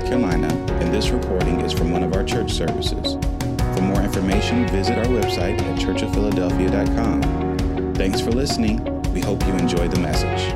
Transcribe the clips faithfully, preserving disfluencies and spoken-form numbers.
Carolina, and this recording is from one of our church services. For more information, visit our website at church of philadelphia dot com. Thanks for listening. We hope you enjoy the message.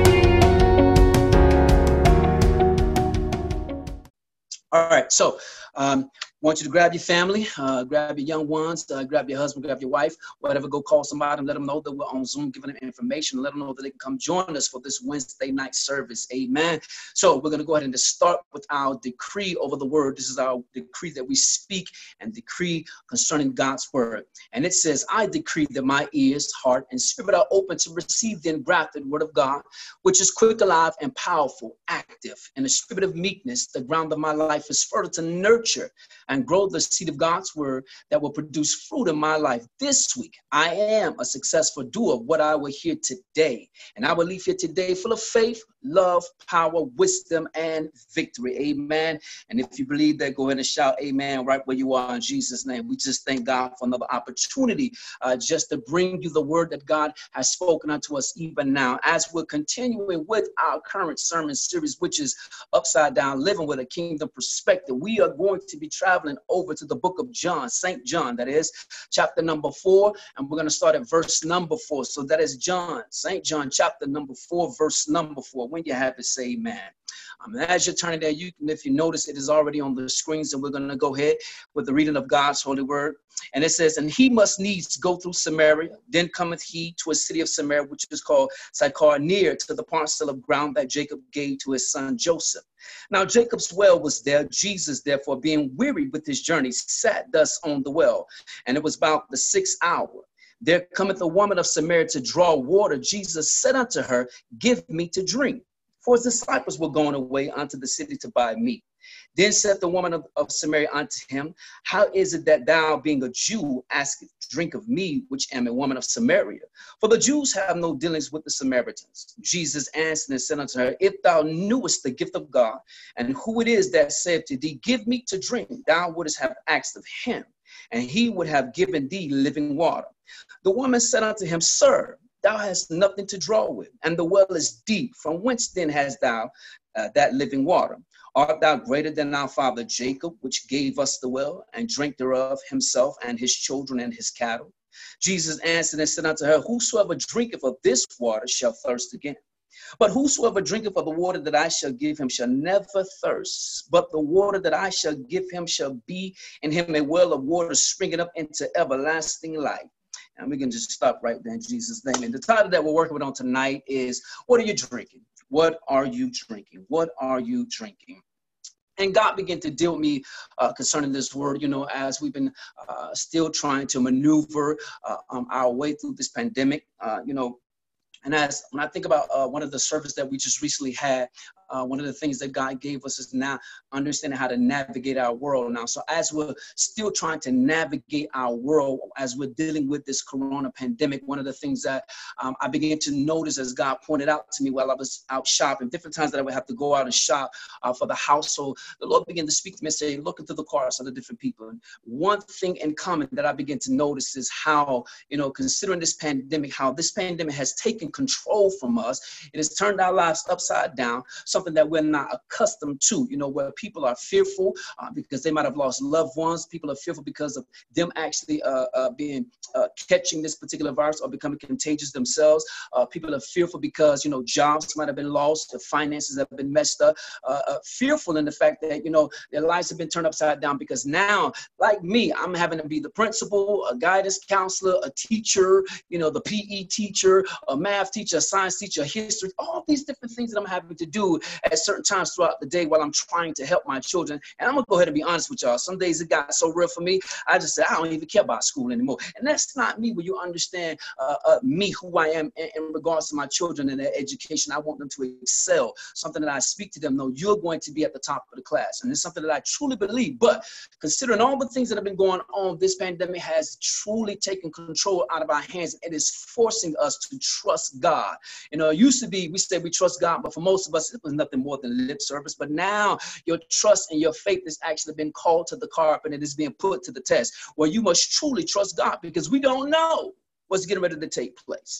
All right, so um, I want you to grab your family, uh, grab your young ones, uh, grab your husband, grab your wife, whatever, go call somebody and let them know that we're on Zoom, giving them information, let them know that they can come join us for this Wednesday night service. Amen. So we're going to go ahead and just start with our decree over the word. This is our decree that we speak and decree concerning God's word. And it says, I decree that my ears, heart, and spirit are open to receive the engrafted word of God, which is quick, alive, and powerful, active, in the spirit of meekness. The ground of my life is fertile to nurture and grow the seed of God's word that will produce fruit in my life. This week, I am a successful doer of what I will hear today. And I will leave here today full of faith, love, power, wisdom, and victory. Amen. And if you believe that, go ahead and shout amen right where you are in Jesus' name. We just thank God for another opportunity uh, just to bring you the word that God has spoken unto us even now. As we're continuing with our current sermon series, which is Upside Down Living with a Kingdom Perspective, we are going to be traveling over to the book of John, Saint John, that is chapter number four, and we're going to start at verse number four. So that is John, Saint John, chapter number four, verse number four. When you have it, say amen. Um, as you're turning there, you can, if you notice, it is already on the screens, and we're going to go ahead with the reading of God's holy word. And it says, and he must needs go through Samaria. Then cometh he to a city of Samaria, which is called Sychar, near to the parcel of ground that Jacob gave to his son Joseph. Now Jacob's well was there. Jesus, therefore, being wearied with his journey, sat thus on the well. And it was about the sixth hour. There cometh a woman of Samaria to draw water. Jesus said unto her, give me to drink. For his disciples were going away unto the city to buy meat. Then said the woman of, of Samaria unto him, how is it that thou, being a Jew, askest drink of me, which am a woman of Samaria? For the Jews have no dealings with the Samaritans. Jesus answered and said unto her, if thou knewest the gift of God, and who it is that saith to thee, give me to drink, thou wouldest have asked of him, and he would have given thee living water. The woman said unto him, sir, thou hast nothing to draw with, and the well is deep. From whence then hast thou uh, that living water? Art thou greater than our father Jacob, which gave us the well, and drank thereof himself and his children and his cattle? Jesus answered and said unto her, whosoever drinketh of this water shall thirst again. But whosoever drinketh of the water that I shall give him shall never thirst. But the water that I shall give him shall be in him a well of water springing up into everlasting life. And we can just stop right there in Jesus' name. And the title that we're working with on tonight is, what are you drinking? What are you drinking? What are you drinking? And God began to deal with me uh, concerning this word, you know, as we've been uh, still trying to maneuver uh, um, our way through this pandemic, uh, you know. And as when I think about uh, one of the services that we just recently had, uh, one of the things that God gave us is now understanding how to navigate our world now. So as we're still trying to navigate our world, as we're dealing with this corona pandemic, one of the things that um, I began to notice as God pointed out to me while I was out shopping, different times that I would have to go out and shop uh, for the household, the Lord began to speak to me and say, look into the cars of the different people. And one thing in common that I began to notice is how, you know, considering this pandemic, how this pandemic has taken control from us. It has turned our lives upside down, something that we're not accustomed to, you know, where people are fearful uh, because they might have lost loved ones. People are fearful because of them actually uh, uh, being uh, catching this particular virus or becoming contagious themselves. Uh, people are fearful because, you know, jobs might have been lost, their finances have been messed up, uh, uh, fearful in the fact that, you know, their lives have been turned upside down because now, like me, I'm having to be the principal, a guidance counselor, a teacher, you know, the P E teacher, a math teacher, a science teacher, a history, all these different things that I'm having to do at certain times throughout the day while I'm trying to help my children. And I'm gonna go ahead and be honest with y'all. Some days it got so real for me, I just said, I don't even care about school anymore. And that's not me. When you understand uh, uh, me, who I am in, in regards to my children and their education, I want them to excel. Something that I speak to them, no, you're going to be at the top of the class. And it's something that I truly believe. But considering all the things that have been going on, this pandemic has truly taken control out of our hands. It is forcing us to trust God. You know, it used to be, we said we trust God, but for most of us, it was nothing more than lip service. But now your trust and your faith has actually been called to the carpet and it is being put to the test, where you must truly trust God because we don't know what's getting ready to take place.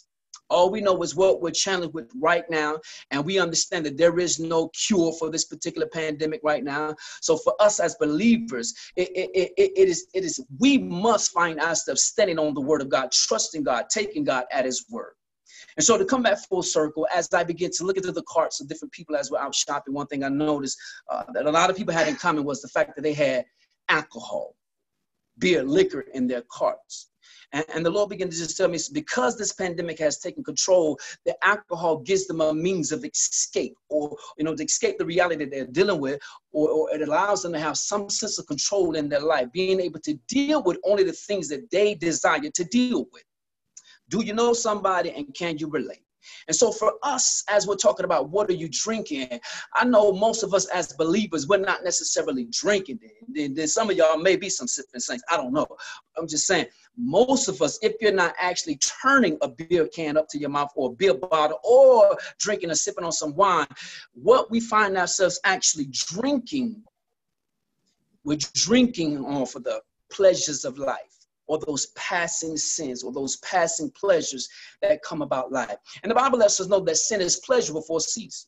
All we know is what we're challenged with right now. And we understand that there is no cure for this particular pandemic right now. So for us as believers, it, it, it, it, is, it is, we must find ourselves standing on the word of God, trusting God, taking God at his word. And so to come back full circle, as I begin to look into the carts of different people as we're out shopping, one thing I noticed uh, that a lot of people had in common was the fact that they had alcohol, beer, liquor in their carts. And, and the Lord began to just tell me, because this pandemic has taken control, the alcohol gives them a means of escape, or, you know, to escape the reality that they're dealing with, or, or it allows them to have some sense of control in their life, being able to deal with only the things that they desire to deal with. Do you know somebody, and can you relate? And so for us, as we're talking about what are you drinking, I know most of us as believers, we're not necessarily drinking. Then, then some of y'all may be some sipping saints. I don't know. I'm just saying, most of us, if you're not actually turning a beer can up to your mouth, or a beer bottle, or drinking or sipping on some wine, what we find ourselves actually drinking, we're drinking on for the pleasures of life, or those passing sins, or those passing pleasures that come about life. And the Bible lets us know that sin is pleasurable for a season.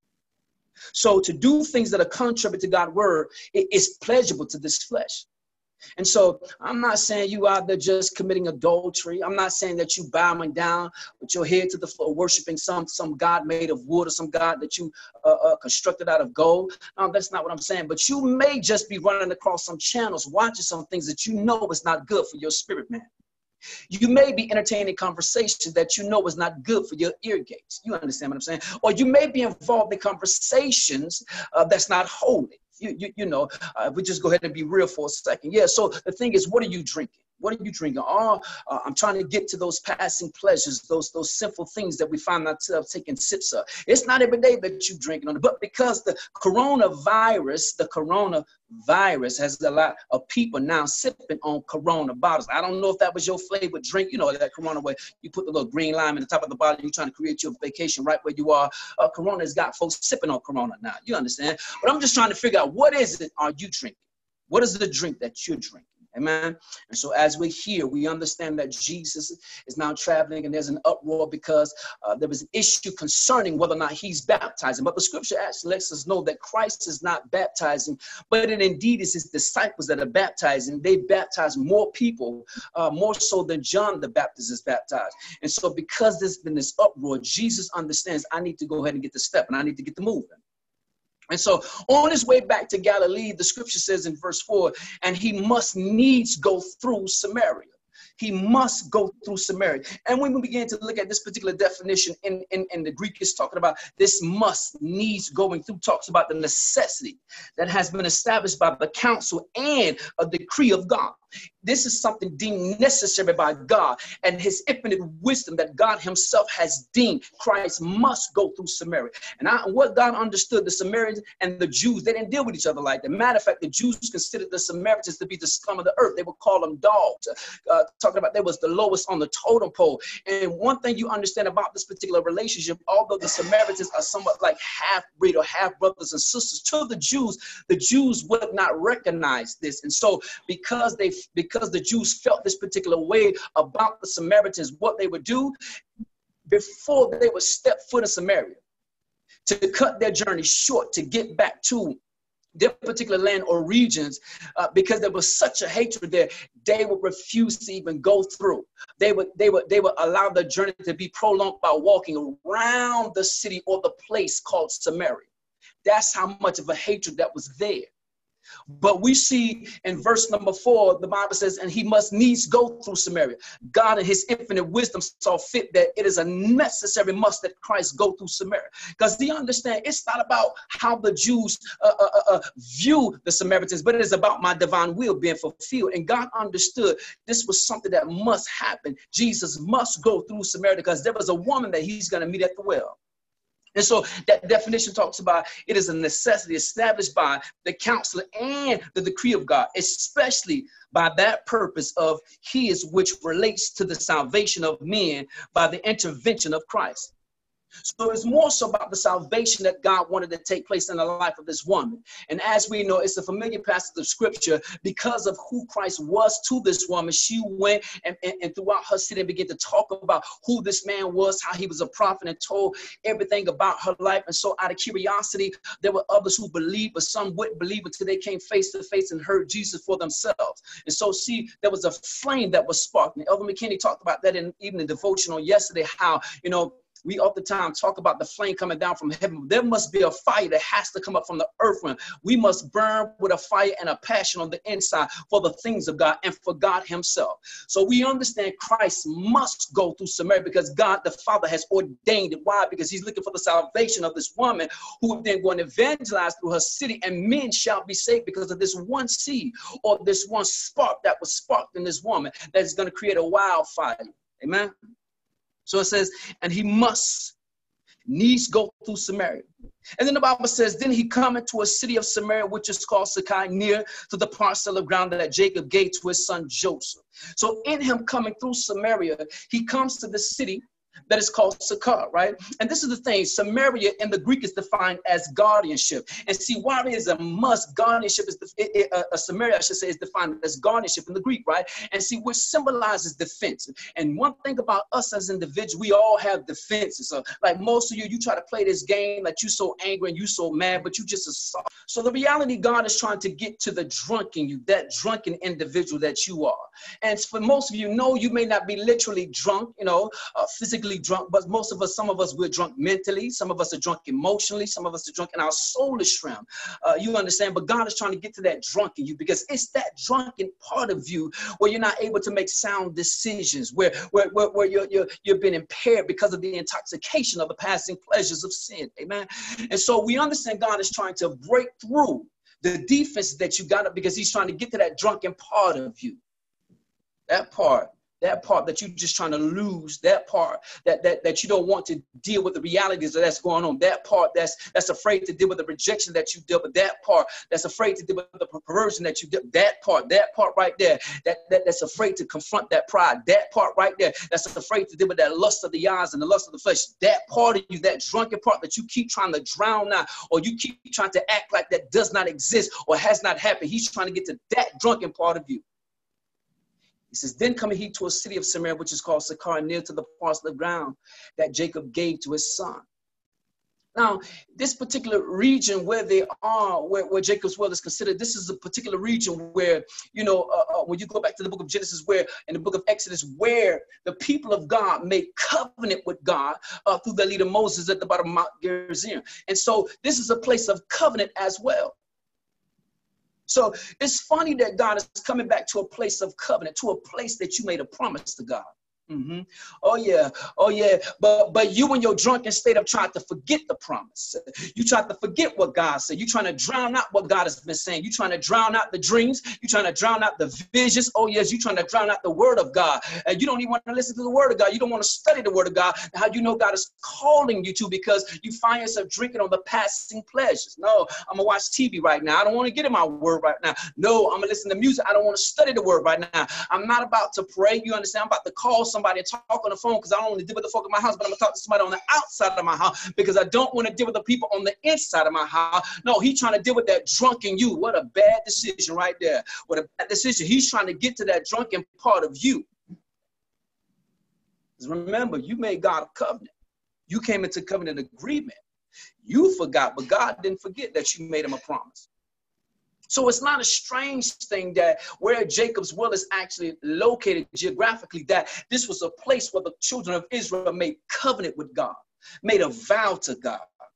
So to do things that are contrary to God's word, it is pleasurable to this flesh. And so I'm not saying you out there just committing adultery. I'm not saying that you bowing down with your head to the floor, worshiping some, some God made of wood, or some God that you uh, uh, constructed out of gold. No, that's not what I'm saying. But you may just be running across some channels, watching some things that you know is not good for your spirit, man. You may be entertaining conversations that you know is not good for your ear gates. You understand what I'm saying? Or you may be involved in conversations uh, that's not holy. You, you, you know, uh, we just go ahead and be real for a second. Yeah, so the thing is, what are you drinking? What are you drinking? Oh, uh, I'm trying to get to those passing pleasures, those those sinful things that we find ourselves taking sips of. It's not every day that you're drinking on it, but because the coronavirus, the coronavirus has a lot of people now sipping on Corona bottles. I don't know if that was your favorite drink. You know, that Corona where you put the little green lime in the top of the bottle, you're trying to create your vacation right where you are. Uh, Corona's got folks sipping on Corona now. You understand? But I'm just trying to figure out, what is it are you drinking? What is the drink that you're drinking? Amen. And so as we're here, we understand that Jesus is now traveling, and there's an uproar because uh, there was an issue concerning whether or not he's baptizing. But the scripture actually lets us know that Christ is not baptizing, but it indeed is his disciples that are baptizing. They baptize more people, uh, more so than John the Baptist is baptized. And so because there's been this uproar, Jesus understands, I need to go ahead and get the step, and I need to get the moving. And so on his way back to Galilee, the scripture says in verse four, and he must needs go through Samaria. He must go through Samaria. And when we begin to look at this particular definition in, in, in the Greek, it's talking about this must needs going through, talks about the necessity that has been established by the counsel and a decree of God. This is something deemed necessary by God and his infinite wisdom that God himself has deemed. Christ must go through Samaria. And I, what God understood, the Samaritans and the Jews, they didn't deal with each other like that. Matter of fact, the Jews considered the Samaritans to be the scum of the earth. They would call them dogs, uh, talking about they was the lowest on the totem pole. And one thing you understand about this particular relationship, although the Samaritans are somewhat like half-breed or half-brothers and sisters to the Jews, the Jews would not recognize this. And so because they Because the Jews felt this particular way about the Samaritans, what they would do before they would step foot in Samaria to cut their journey short, to get back to their particular land or regions, uh, because there was such a hatred there, they would refuse to even go through. They would, they would, they would allow the journey to be prolonged by walking around the city or the place called Samaria. That's how much of a hatred that was there. But we see in verse number four, the Bible says, and he must needs go through Samaria. God in his infinite wisdom saw fit that it is a necessary must that Christ go through Samaria. Because do you understand, it's not about how the Jews uh, uh, uh, view the Samaritans, but it is about my divine will being fulfilled. And God understood this was something that must happen. Jesus must go through Samaria because there was a woman that he's going to meet at the well. And so that definition talks about it is a necessity established by the counsel and the decree of God, especially by that purpose of his, which relates to the salvation of men by the intervention of Christ. So it's more so about the salvation that God wanted to take place in the life of this woman. And as we know, it's a familiar passage of scripture. Because of who Christ was to this woman, she went and, and, and throughout her city began to talk about who this man was, how he was a prophet, and told everything about her life. And so out of curiosity, there were others who believed, but some wouldn't believe until they came face to face and heard Jesus for themselves. And so see, there was a flame that was sparked. And Elder McKinney talked about that in even the devotional yesterday, how, you know, we all the time talk about the flame coming down from heaven. There must be a fire that has to come up from the earth realm. We must burn with a fire and a passion on the inside for the things of God and for God himself. So we understand Christ must go through Samaria because God the Father has ordained it. Why? Because he's looking for the salvation of this woman who would then go and evangelize through her city, and men shall be saved because of this one seed or this one spark that was sparked in this woman that is going to create a wildfire. Amen. So it says, and he must needs go through Samaria. And then the Bible says, then he come into a city of Samaria, which is called Sychar, near to the parcel of ground that Jacob gave to his son Joseph. So in him coming through Samaria, he comes to the city that is called Sychar, right? And this is the thing, Samaria in the Greek is defined as guardianship. And see, why it is a must, guardianship is, the, it, it, uh, Samaria, I should say, is defined as guardianship in the Greek, right? And see, which symbolizes defense. And one thing about us as individuals, we all have defenses. So like most of you, you try to play this game that you so angry and you so mad, but you just assault. So the reality, God is trying to get to the drunk in you, that drunken individual that you are. And for most of you, no, you may not be literally drunk, you know, uh, physically drunk, but most of us, some of us, we're drunk mentally. Some of us are drunk emotionally. Some of us are drunk in our soulish realm. Uh, you understand? But God is trying to get to that drunk in you because it's that drunken part of you where you're not able to make sound decisions, where, where, where, where you're, you're, you've been impaired because of the intoxication of the passing pleasures of sin. Amen. And so we understand God is trying to break through the defense that you got up because he's trying to get to that drunken part of you. That part. That part that you're just trying to lose, that part that, that, that you don't want to deal with the realities that's going on, that part that's that's afraid to deal with the rejection that you deal with, that part that's afraid to deal with the perversion that you deal with, that part, that part right there, that, that that's afraid to confront that pride, that part right there, that's afraid to deal with that lust of the eyes and the lust of the flesh, that part of you, that drunken part that you keep trying to drown out, or you keep trying to act like that does not exist or has not happened. He's trying to get to that drunken part of you. He says, then coming he to a city of Samaria, which is called Sychar, near to the parcel of ground that Jacob gave to his son. Now, this particular region where they are, where, where Jacob's well is considered, this is a particular region where, you know, uh, uh, when you go back to the book of Genesis, where in the book of Exodus, where the people of God made covenant with God uh, through their leader Moses at the bottom of Mount Gerizim. And so this is a place of covenant as well. So it's funny that God is coming back to a place of covenant, to a place that you made a promise to God. Mm-hmm. Oh, yeah. Oh, yeah. But but you in your drunken state of trying to forget the promise. You trying to forget what God said. You trying to drown out what God has been saying. You trying to drown out the dreams. You trying to drown out the visions. Oh, yes. You trying to drown out the word of God. And you don't even want to listen to the word of God. You don't want to study the word of God. How you know God is calling you to because you find yourself drinking on the passing pleasures. No, I'm going to watch T V right now. I don't want to get in my word right now. No, I'm going to listen to music. I don't want to study the word right now. I'm not about to pray. You understand? I'm about to call somebody and talk on the phone because I don't want to deal with the folk in my house, but I'm going to talk to somebody on the outside of my house because I don't want to deal with the people on the inside of my house. No, he's trying to deal with that drunken you. What a bad decision right there. What a bad decision. He's trying to get to that drunken part of you. Because remember, you made God a covenant. You came into covenant agreement. You forgot, but God didn't forget that you made him a promise. So it's not a strange thing that where Jacob's well is actually located geographically, that this was a place where the children of Israel made covenant with God, made a vow to God.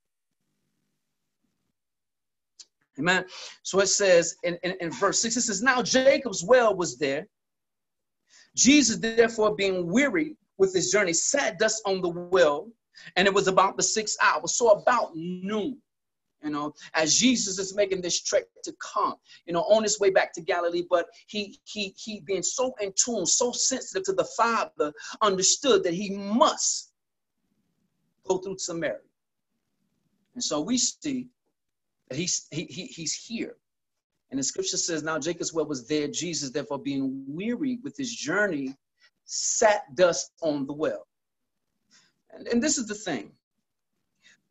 Amen. So it says in, in, in verse six, it says, now Jacob's well was there. Jesus, therefore, being weary with his journey, sat thus on the well, and it was about the sixth hour. So about noon. You know, as Jesus is making this trek to come, you know, on his way back to Galilee, but he he he being so in tune, so sensitive to the Father, understood that he must go through Samaria. And so we see that he's he, he he's here. And the scripture says, now Jacob's well was there. Jesus, therefore, being weary with his journey, sat thus on the well. And, and this is the thing.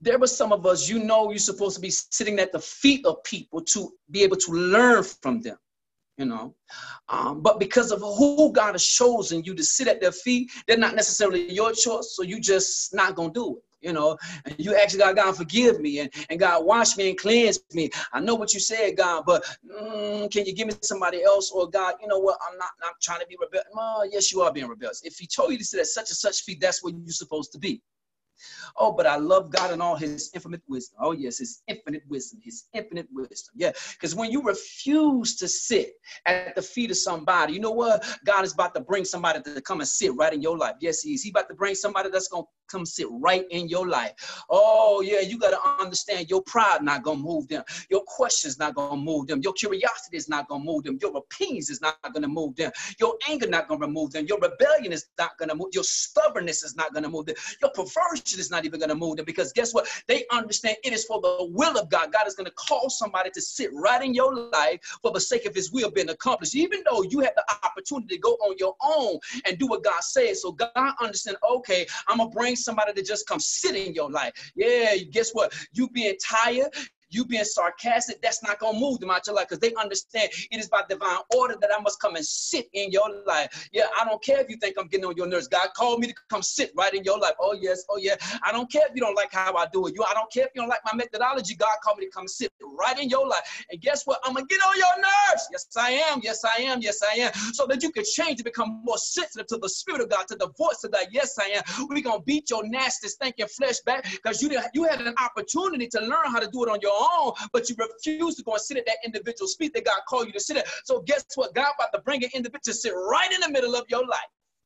there were some of us, you know, you're supposed to be sitting at the feet of people to be able to learn from them, you know. Um, but because of who God has chosen you to sit at their feet, they're not necessarily your choice, so you just not going to do it. You know, and you actually got God forgive me and, and God wash me and cleanse me. I know what you said, God, but mm, can you give me somebody else? Or God, you know what? I'm not, not trying to be rebellious. Oh, yes, you are being rebellious. If he told you to sit at such and such feet, that's where you're supposed to be. Oh, but I love God and all his infinite wisdom. Oh, yes, his infinite wisdom, his infinite wisdom. Yeah, because when you refuse to sit at the feet of somebody, you know what? God is about to bring somebody to come and sit right in your life. Yes, he is. He's about to bring somebody that's going to come sit right in your life. Oh, yeah, you got to understand your pride not going to move them. Your questions not going to move them. Your curiosity is not going to move them. Your opinions is not going to move them. Your anger not going to remove them. Your rebellion is not going to move. Your stubbornness is not going to move them. Your perversion is not even going to move them, because guess what? They understand it is for the will of God. God is going to call somebody to sit right in your life for the sake of his will being accomplished, even though you had the opportunity to go on your own and do what God says. So God understands, okay, I'm going to bring somebody to just come sit in your life. Yeah, guess what? You being tired, you being sarcastic, that's not going to move them out your life, because they understand it is by divine order that I must come and sit in your life. Yeah, I don't care if you think I'm getting on your nerves. God called me to come sit right in your life. Oh, yes. Oh, yeah. I don't care if you don't like how I do it. You, I don't care if you don't like my methodology. God called me to come sit right in your life. And guess what? I'm going to get on your nerves. Yes, I am. Yes, I am. Yes, I am. So that you can change to become more sensitive to the Spirit of God, to the voice of God. Yes, I am. We're going to beat your nasty, stinking flesh back, because you, you had an opportunity to learn how to do it on your own, but you refuse to go and sit at that individual's feet that God called you to sit at. So guess what? God about to bring an individual to sit right in the middle of your life.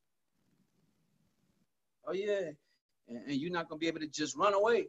Oh, yeah. And, and you're not going to be able to just run away.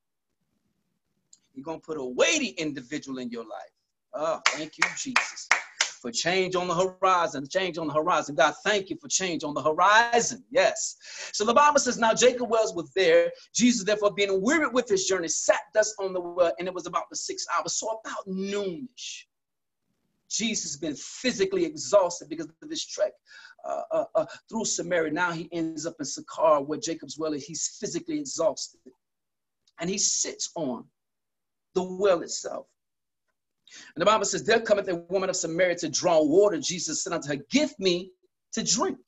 You're going to put a weighty individual in your life. Oh, thank you, Jesus, for change on the horizon, change on the horizon. God, thank you for change on the horizon. Yes. So the Bible says, now Jacob Wells was there. Jesus, therefore, being wearied with his journey, sat thus on the well, and it was about the six hours. So about noonish, Jesus has been physically exhausted because of this trek uh, uh, uh, through Samaria. Now he ends up in Sychar, where Jacob's well is. He's physically exhausted. And he sits on the well itself. And the Bible says, there cometh a woman of Samaria to draw water. Jesus said unto her, give me to drink.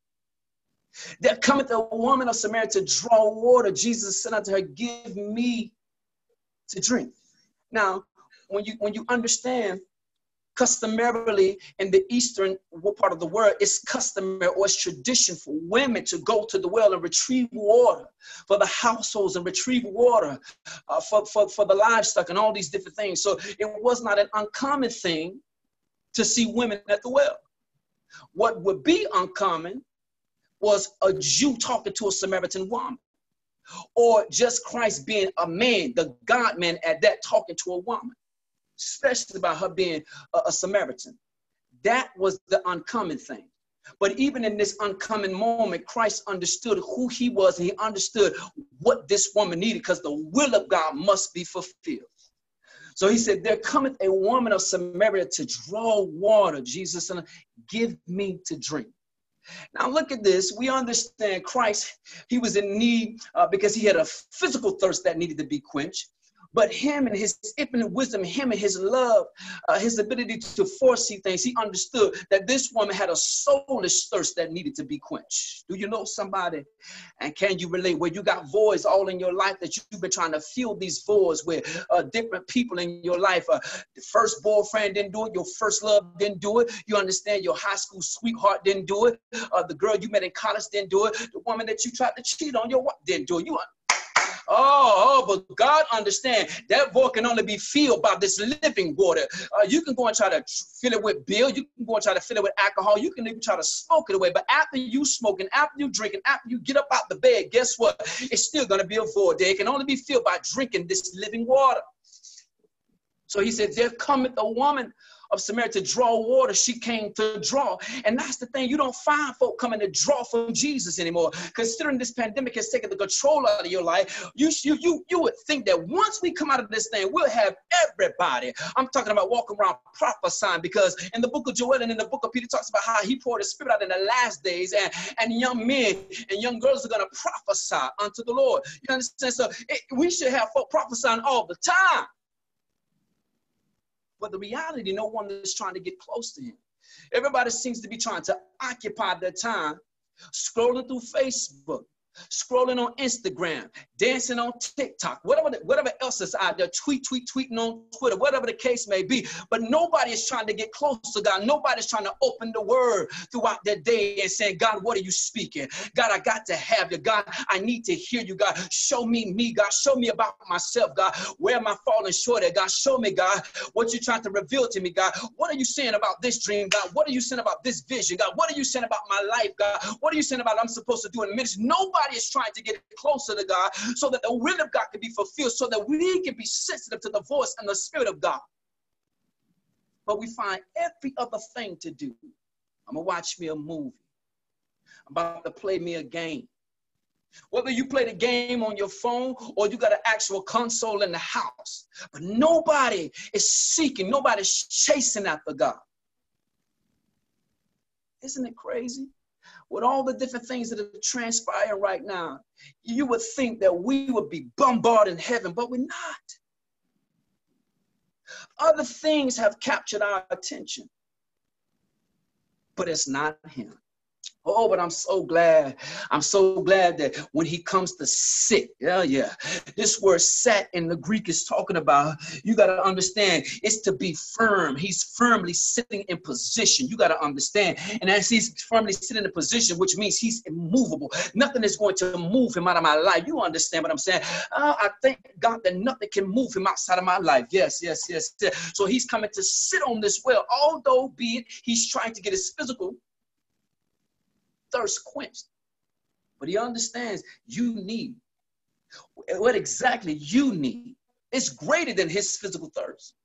There cometh a woman of Samaria to draw water. Jesus said unto her, give me to drink. Now, when you, when you understand, customarily in the eastern part of the world, it's customary or it's tradition for women to go to the well and retrieve water for the households and retrieve water uh, for, for, for the livestock and all these different things. So it was not an uncommon thing to see women at the well. What would be uncommon was a Jew talking to a Samaritan woman, or just Christ being a man, the God man at that, talking to a woman, especially about her being a, a Samaritan. That was the uncommon thing. But even in this uncommon moment, Christ understood who he was, and he understood what this woman needed, because the will of God must be fulfilled. So he said, there cometh a woman of Samaria to draw water. Jesus said, give me to drink. Now look at this. We understand Christ, he was in need uh, because he had a physical thirst that needed to be quenched. But him and his infinite wisdom, him and his love, uh, his ability to foresee things, he understood that this woman had a soulish thirst that needed to be quenched. Do you know somebody? And can you relate where you got voids all in your life that you've been trying to fill these voids with uh, different people in your life? Uh, the first boyfriend didn't do it. Your first love didn't do it. You understand your high school sweetheart didn't do it. Uh, the girl you met in college didn't do it. The woman that you tried to cheat on your wife didn't do it. You Oh, oh, but God understands that void can only be filled by this living water. Uh, you can go and try to fill it with beer. You can go and try to fill it with alcohol. You can even try to smoke it away. But after you smoking, after you drinking, after you get up out the bed, guess what? It's still going to be a void there. It can only be filled by drinking this living water. So he said, there cometh a woman of Samaria to draw water. She came to draw. And that's the thing. You don't find folk coming to draw from Jesus anymore. Considering this pandemic has taken the control out of your life, you, you, you, you would think that once we come out of this thing, we'll have everybody. I'm talking about walking around prophesying, because in the book of Joel and in the book of Peter talks about how he poured his spirit out in the last days, and, and young men and young girls are going to prophesy unto the Lord. You understand? So it, we should have folk prophesying all the time. But the reality, no one is trying to get close to him. Everybody seems to be trying to occupy their time scrolling through Facebook, scrolling on Instagram, dancing on TikTok, whatever, whatever else is out there, tweet, tweet, tweeting on Twitter, whatever the case may be. But nobody is trying to get close to God. Nobody's trying to open the word throughout their day and saying, God, what are you speaking? God, I got to have you. God, I need to hear you. God, show me me. God, show me about myself. God, where am I falling short at? God, show me, God, what you're trying to reveal to me. God, what are you saying about this dream? God, what are you saying about this vision? God, what are you saying about my life? God, what are you saying about I'm supposed to do in ministry? Nobody is trying to get closer to God so that the will of God can be fulfilled, so that we can be sensitive to the voice and the spirit of God. But we find every other thing to do. I'm gonna watch me a movie. I'm about to play me a game. Whether you play the game on your phone or you got an actual console in the house, but nobody is seeking, nobody's chasing after God. Isn't it crazy? With all the different things that are transpiring right now, you would think that we would be bombarding heaven, but we're not. Other things have captured our attention, but it's not him. Oh, but I'm so glad. I'm so glad that when he comes to sit, yeah, yeah. This word sat in the Greek is talking about, you got to understand, it's to be firm. He's firmly sitting in position. You got to understand. And as he's firmly sitting in position, which means he's immovable. Nothing is going to move him out of my life. You understand what I'm saying? Uh, I thank God that nothing can move him outside of my life. Yes, yes, yes, yes. So he's coming to sit on this well, although be it he's trying to get his physical thirst quenched, but he understands you need what exactly you need. It's greater than his physical thirst.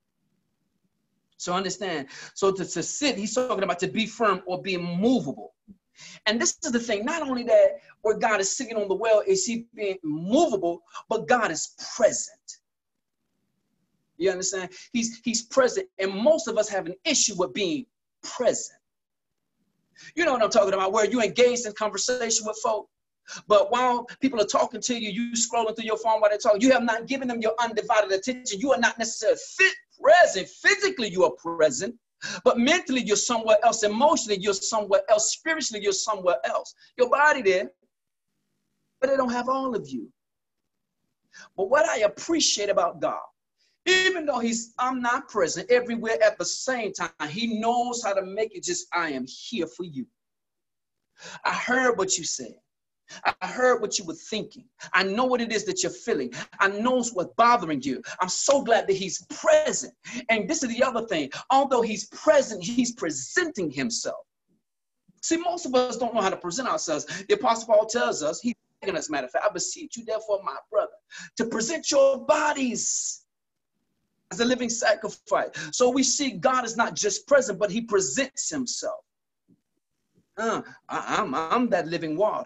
So understand. So to, to sit, he's talking about to be firm or be immovable. And this is the thing. Not only that, where God is sitting on the well, is he being movable, but God is present. You understand? He's he's present, and most of us have an issue with being present. You know what I'm talking about, where you engaged in conversation with folk, but while people are talking to you, you scrolling through your phone while they're talking, you have not given them your undivided attention. You are not necessarily fit, present. Physically, you are present, but mentally, you're somewhere else. Emotionally, you're somewhere else. Spiritually, you're somewhere else. Your body there, but they don't have all of you. But what I appreciate about God, even though he's omnipresent everywhere at the same time, he knows how to make it just, I am here for you. I heard what you said. I heard what you were thinking. I know what it is that you're feeling. I know what's bothering you. I'm so glad that he's present. And this is the other thing. Although he's present, he's presenting himself. See, most of us don't know how to present ourselves. The Apostle Paul tells us, he's begging us, matter of fact, I beseech you, therefore, my brother, to present your bodies as a living sacrifice. So we see God is not just present, but he presents himself. Uh, I, I'm, I'm that living water.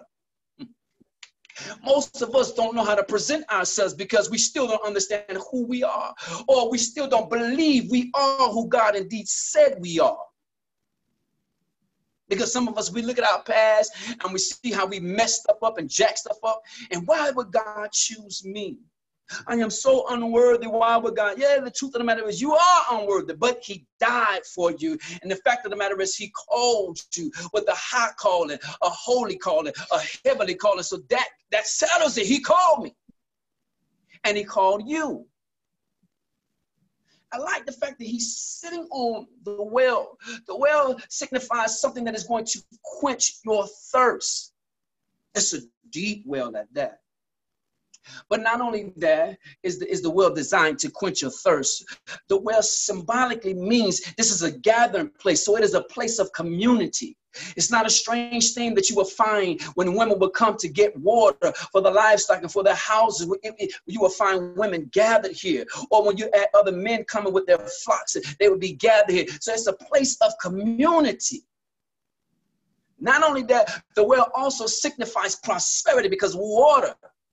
Most of us don't know how to present ourselves because we still don't understand who we are, or we still don't believe we are who God indeed said we are. Because some of us, we look at our past and we see how we messed stuff up and jacked stuff up. And why would God choose me? I am so unworthy. Why would God? Yeah, the truth of the matter is you are unworthy, but he died for you. And the fact of the matter is he called you with a high calling, a holy calling, a heavenly calling. So that, that settles it. He called me and he called you. I like the fact that he's sitting on the well. The well signifies something that is going to quench your thirst. It's a deep well at that. But not only that is the, is the well designed to quench your thirst. The well symbolically means this is a gathering place. So it is a place of community. It's not a strange thing that you will find when women will come to get water for the livestock and for their houses. It, it, you will find women gathered here. Or when you add other men coming with their flocks, they would be gathered here. So it's a place of community. Not only that, the well also signifies prosperity because water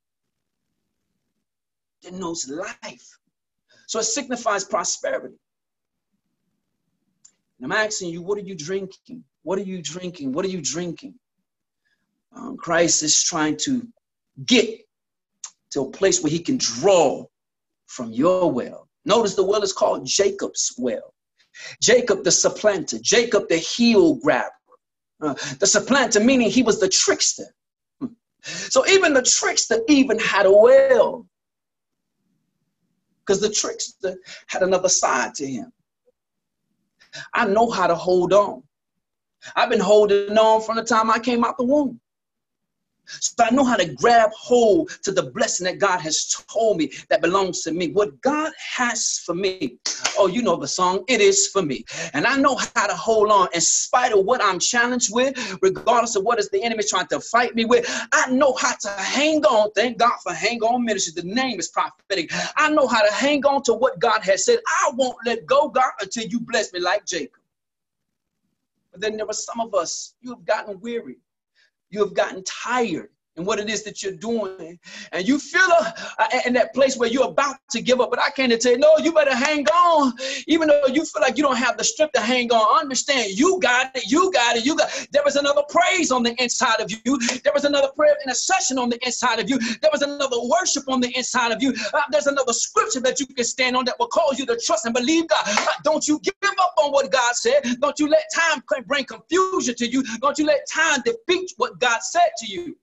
denotes life. So it signifies prosperity. And I'm asking you, what are you drinking? What are you drinking? What are you drinking? Um, Christ is trying to get to a place where he can draw from your well. Notice the well is called Jacob's well. Jacob the supplanter, Jacob the heel grabber. Uh, the supplanter meaning he was the trickster. So even the trickster even had a well. Because the trickster had another side to him. I know how to hold on. I've been holding on from the time I came out the womb. So I know how to grab hold to the blessing that God has told me that belongs to me. What God has for me. Oh, you know the song, it is for me. And I know how to hold on in spite of what I'm challenged with, regardless of what is the enemy trying to fight me with. I know how to hang on. Thank God for Hang On Ministry. The name is prophetic. I know how to hang on to what God has said. I won't let go, God, until you bless me like Jacob. But then there are some of us, you have gotten weary. You have gotten tired in what it is that you're doing. And you feel uh, in that place where you're about to give up. But I came to tell you, no, you better hang on. Even though you feel like you don't have the strength to hang on, understand you got it, you got it, you got it. There was another praise on the inside of you. There was another prayer of intercession on the inside of you. There was another worship on the inside of you. Uh, there's another scripture that you can stand on that will cause you to trust and believe God. Uh, don't you give up on what God said. Don't you let time bring confusion to you. Don't you let time defeat what God said to you.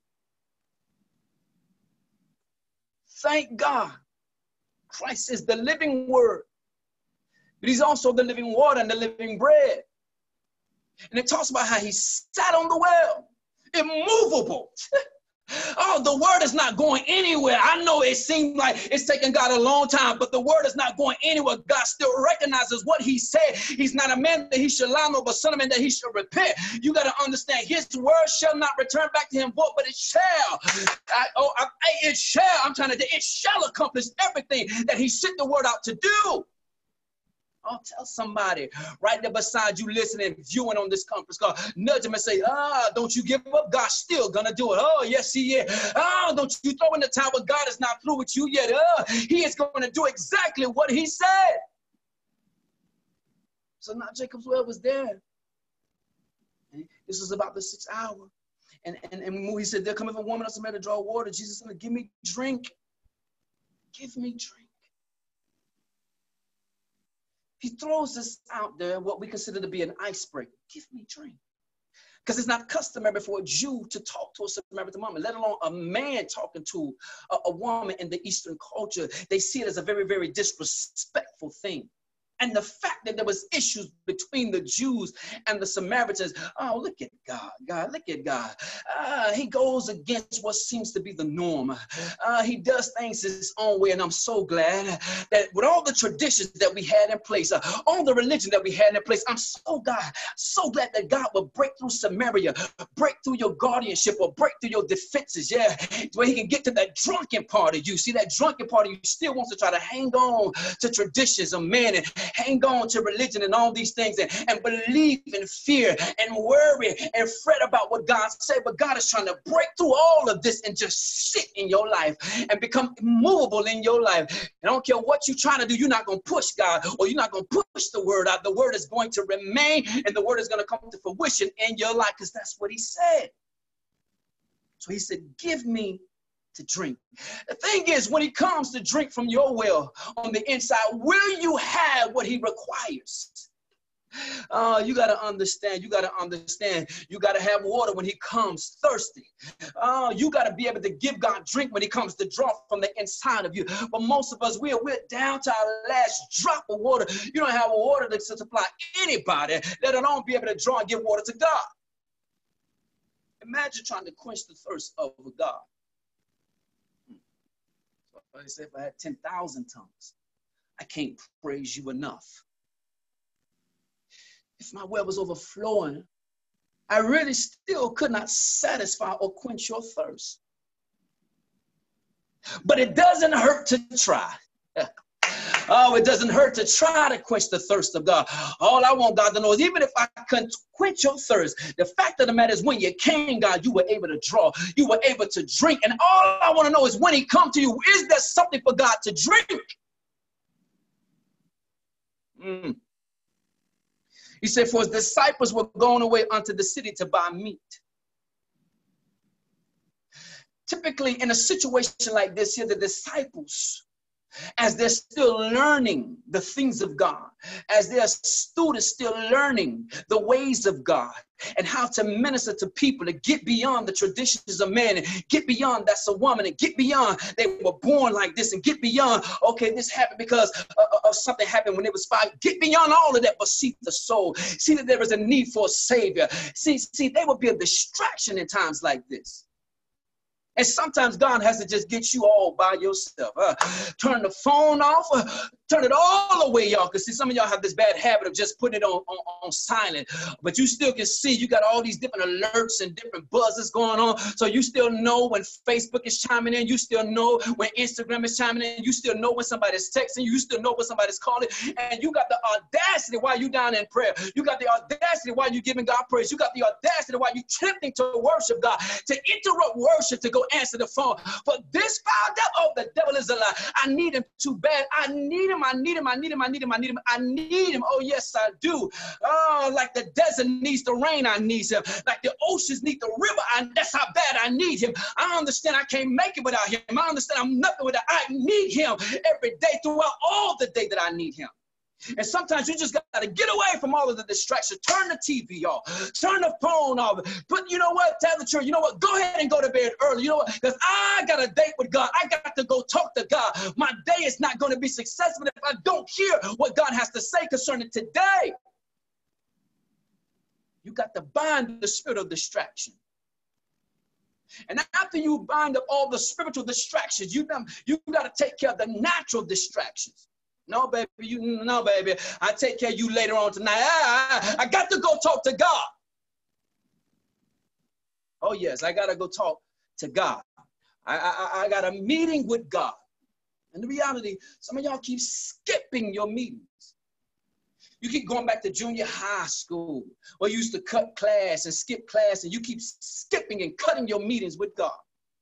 Thank God. Christ is the living word, but he's also the living water and the living bread. And it talks about how he sat on the well, immovable. Oh, the word is not going anywhere. I know it seems like it's taken God a long time, but the word is not going anywhere. God still recognizes what he said. He's not a man that he should lie, nor a son of man that he should repent. You got to understand his word shall not return back to him void, but it shall. I, oh, I, it shall. I'm trying to, it shall accomplish everything that he sent the word out to do. I'll tell somebody right there beside you listening, viewing on this conference call, nudge him and say, ah, don't you give up. God's still going to do it. Oh, yes, he is. Ah, don't you throw in the towel. God is not through with you yet. Uh, he is going to do exactly what he said. So now Jacob's well was there. This was about the sixth hour. And, and, and he said, there cometh a woman unto me to draw water. Jesus said, give me drink. Give me drink. He throws this out there, what we consider to be an icebreaker. Give me drink. Because it's not customary for a Jew to talk to a Samaritan woman, let alone a man talking to a, a woman in the Eastern culture. They see it as a very, very disrespectful thing. And the fact that there was issues between the Jews and the Samaritans, oh, look at God, God, look at God. Uh, he goes against what seems to be the norm. Uh, he does things his own way, and I'm so glad that with all the traditions that we had in place, uh, all the religion that we had in place, I'm so God, so glad that God will break through Samaria, break through your guardianship, or break through your defenses, yeah, where he can get to that drunken part of you. See, that drunken part of you still wants to try to hang on to traditions of man and hang on to religion and all these things and, and believe in fear and worry and fret about what God said. But God is trying to break through all of this and just sit in your life and become immovable in your life. And I don't care what you're trying to do, you're not going to push God, or you're not going to push the word out. The word is going to remain, and the word is going to come to fruition in your life, because that's what he said. So he said, give me to drink. The thing is, when he comes to drink from your well on the inside, will you have what he requires? Uh, you got to understand, you got to understand, you got to have water when he comes thirsty. Uh, you got to be able to give God drink when he comes to draw from the inside of you. But most of us, we're, we're down to our last drop of water. You don't have water to supply anybody, let alone be able to draw and give water to God. Imagine trying to quench the thirst of God. Well, he said, if I had ten thousand tongues, I can't praise you enough. If my well was overflowing, I really still could not satisfy or quench your thirst. But it doesn't hurt to try. Oh, it doesn't hurt to try to quench the thirst of God. All I want God to know is even if I couldn't quench your thirst, the fact of the matter is when you came, God, you were able to draw. You were able to drink. And all I want to know is when he come to you, is there something for God to drink? Mm. He said, for his disciples were going away unto the city to buy meat. Typically, in a situation like this here, the disciples, as they're still learning the things of God, as they're students still learning the ways of God and how to minister to people, to get beyond the traditions of man and get beyond that's a woman and get beyond they were born like this and get beyond, okay, this happened because uh, of something happened when it was five. Get beyond all of that, but see the soul. See that there is a need for a savior. See, see, they would be a distraction in times like this. And sometimes God has to just get you all by yourself. Uh, turn the phone off. Uh, turn it all the way, y'all. Because see, some of y'all have this bad habit of just putting it on, on, on silent. But you still can see you got all these different alerts and different buzzes going on. So you still know when Facebook is chiming in. You still know when Instagram is chiming in. You still know when somebody's texting you. You still know when somebody's calling. And you got the audacity while you down in prayer. You got the audacity while you giving God praise. You got the audacity while you attempting to worship God, to interrupt worship, to go answer the phone. For this foul devil, oh, the devil is a lie. I need him too bad. I need him. I need him. I need him. I need him. I need him. I need him. Oh, yes, I do. Oh, like the desert needs the rain, I need him. Like the oceans need the river, I, that's how bad I need him. I understand I can't make it without him. I understand I'm nothing without. I need him every day throughout all the day that I need him. And sometimes you just got to get away from all of the distractions. Turn the T V off. Turn the phone off. But you know what? Tell the truth. You know what? Go ahead and go to bed early. You know what? Because I got a date with God. I got to go talk to God. My day is not going to be successful if I don't hear what God has to say concerning today. You got to bind the spirit of distraction. And after you bind up all the spiritual distractions, you, you got to take care of the natural distractions. No, baby, you no, baby. I take care of you later on tonight. I, I, I got to go talk to God. Oh, yes, I got to go talk to God. I, I, I got a meeting with God. And the reality, some of y'all keep skipping your meetings. You keep going back to junior high school where you used to cut class and skip class, and you keep skipping and cutting your meetings with God.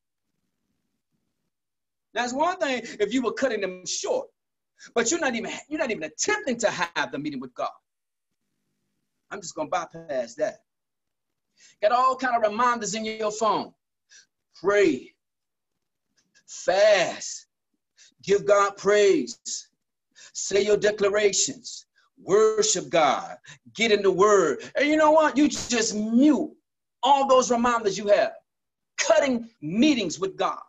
Now, it's one thing if you were cutting them short. But you're not even you're not even attempting to have the meeting with God. I'm just gonna bypass that. Got all kind of reminders in your phone. Pray, fast, give God praise, say your declarations, worship God, get in the word. And you know what? You just mute all those reminders you have. Cutting meetings with God.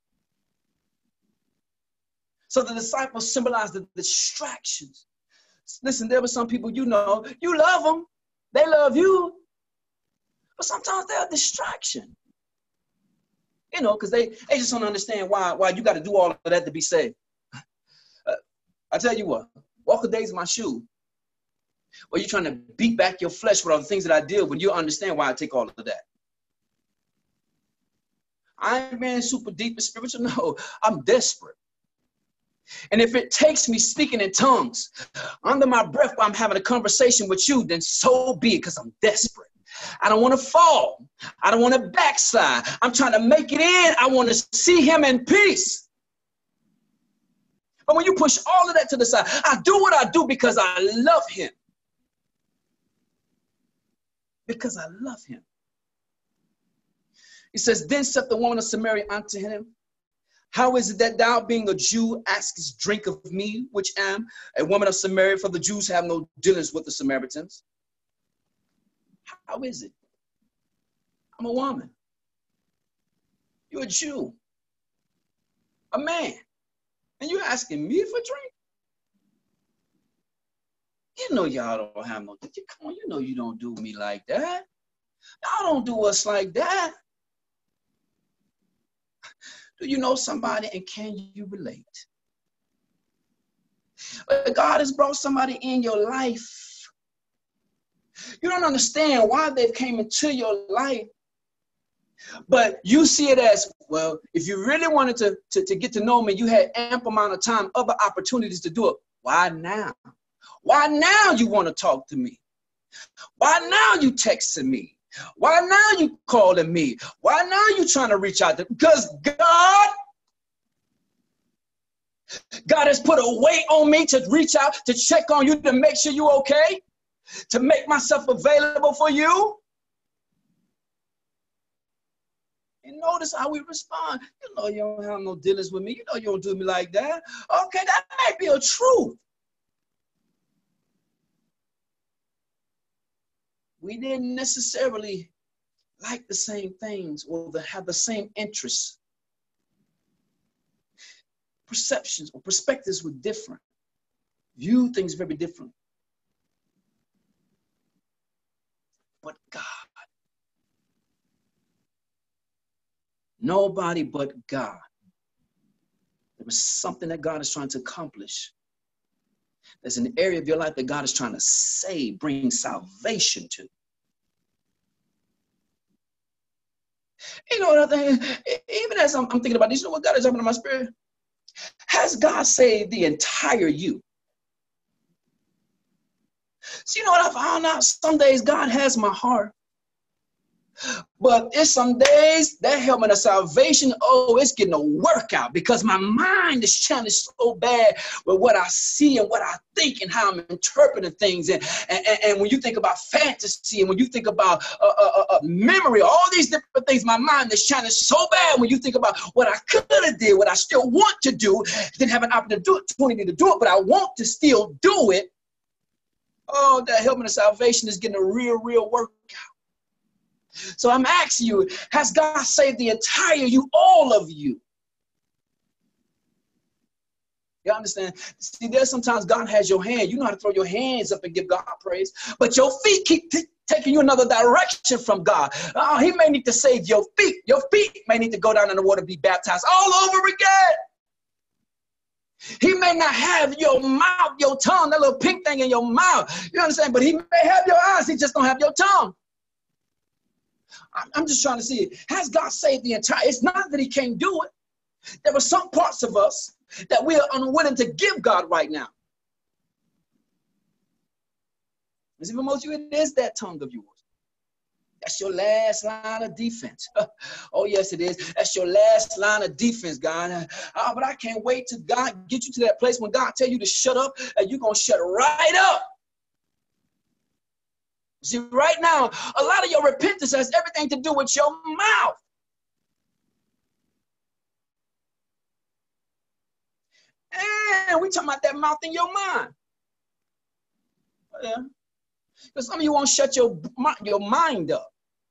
So the disciples symbolize the distractions. Listen, there were some people, you know, you love them. They love you. But sometimes they're a distraction. You know, because they, they just don't understand why, why you got to do all of that to be saved. Uh, I tell you what, walk a days in my shoe. Or you're trying to beat back your flesh with all the things that I did when you understand why I take all of that. I ain't being super deep and spiritual. No, I'm desperate. And if it takes me speaking in tongues under my breath while I'm having a conversation with you, then so be it, because I'm desperate. I don't want to fall. I don't want to backslide. I'm trying to make it in. I want to see him in peace. But when you push all of that to the side, I do what I do because I love him. Because I love him. He says, then said the woman of Samaria unto him, how is it that thou, being a Jew, askest drink of me, which am a woman of Samaria? For the Jews have no dealings with the Samaritans. How is it? I'm a woman. You're a Jew, a man, and you're asking me for drink? You know y'all don't have no, come on, you know you don't do me like that. Y'all don't do us like that. Do you know somebody and can you relate? God has brought somebody in your life. You don't understand why they've came into your life, but you see it as, well, if you really wanted to, to, to get to know me, you had ample amount of time, other opportunities to do it. Why now? Why now you want to talk to me? Why now you texting me? Why now you calling me? Why now you trying to reach out to, because God, God has put a weight on me to reach out, to check on you, to make sure you're okay, to make myself available for you. And notice how we respond. You know you don't have no dealings with me. You know you don't do me like that. Okay, that might be a truth. We didn't necessarily like the same things or the, have the same interests. Perceptions or perspectives were different. View things very different. But God, nobody but God. There was something that God is trying to accomplish. There's an area of your life that God is trying to save, bring salvation to. You know what I think? Even as I'm, I'm thinking about this, you know what God is happening in my spirit? Has God saved the entire you? So you know what I found out? Some days God has my heart. But it's some days that helmet of salvation, oh, it's getting a workout because my mind is challenged so bad with what I see and what I think and how I'm interpreting things. And, and, and when you think about fantasy and when you think about uh, uh, uh, memory, all these different things, my mind is challenged so bad when you think about what I could have did, what I still want to do, didn't have an opportunity to do it, but I want to still do it. Oh, that helmet of salvation is getting a real, real workout. So I'm asking you, has God saved the entire you, all of you? You understand? See, there's sometimes God has your hand. You know how to throw your hands up and give God praise, but your feet keep taking you another direction from God. Oh, he may need to save your feet. Your feet may need to go down in the water and be baptized all over again. He may not have your mouth, your tongue, that little pink thing in your mouth. You understand? But he may have your eyes. He just don't have your tongue. I'm just trying to see, has God saved the entire? It's not that he can't do it. There are some parts of us that we are unwilling to give God right now. And see, for most of you, it is that tongue of yours. That's your last line of defense. Oh, yes, it is. That's your last line of defense, God. Oh, but I can't wait till God get you to that place when God tell you to shut up, and you're going to shut right up. See, right now, a lot of your repentance has everything to do with your mouth. And we talking about that mouth in your mind. Yeah. Because some of you won't shut your, your mind up.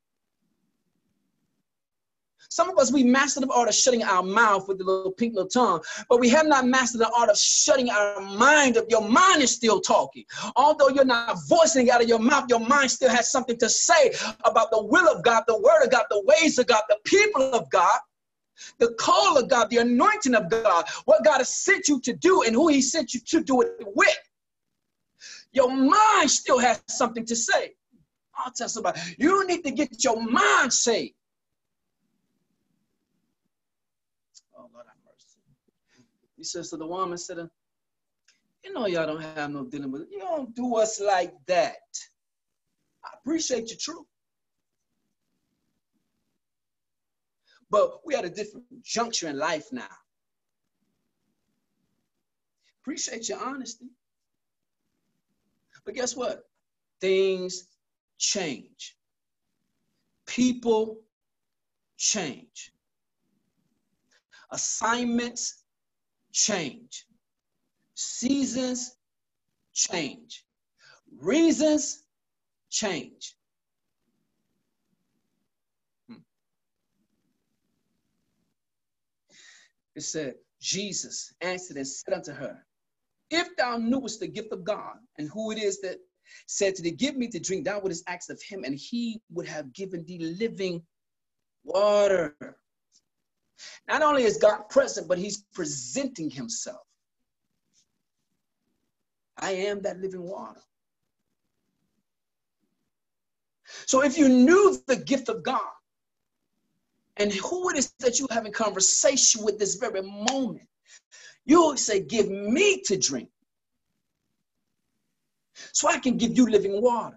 Some of us, we mastered the art of shutting our mouth with the little pink little tongue, but we have not mastered the art of shutting our mind up. Your mind is still talking. Although you're not voicing it out of your mouth, your mind still has something to say about the will of God, the word of God, the ways of God, the people of God, the call of God, the anointing of God, what God has sent you to do and who he sent you to do it with. Your mind still has something to say. I'll tell somebody, you need to get your mind saved. He says to the woman, said, you know, y'all don't have no dealing with it. You don't do us like that. I appreciate your truth. But we at a different juncture in life now. Appreciate your honesty. But guess what? Things change. People change. Assignments change. Seasons change. Reasons change. Hmm. It said, Jesus answered and said unto her, if thou knewest the gift of God and who it is that said to thee, give me to drink, thou wouldest ask of him, and he would have given thee living water. Not only is God present, but he's presenting himself. I am that living water. So if you knew the gift of God and who it is that you're having conversation with this very moment, you would say, give me to drink so I can give you living water.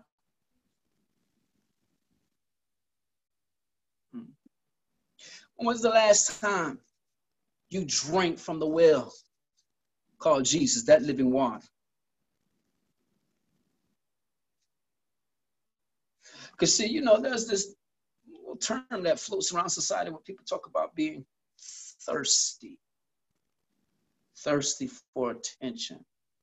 Hmm. When was the last time you drank from the well called Jesus, that living water? Because, see, you know, there's this term that floats around society when people talk about being thirsty, thirsty for attention,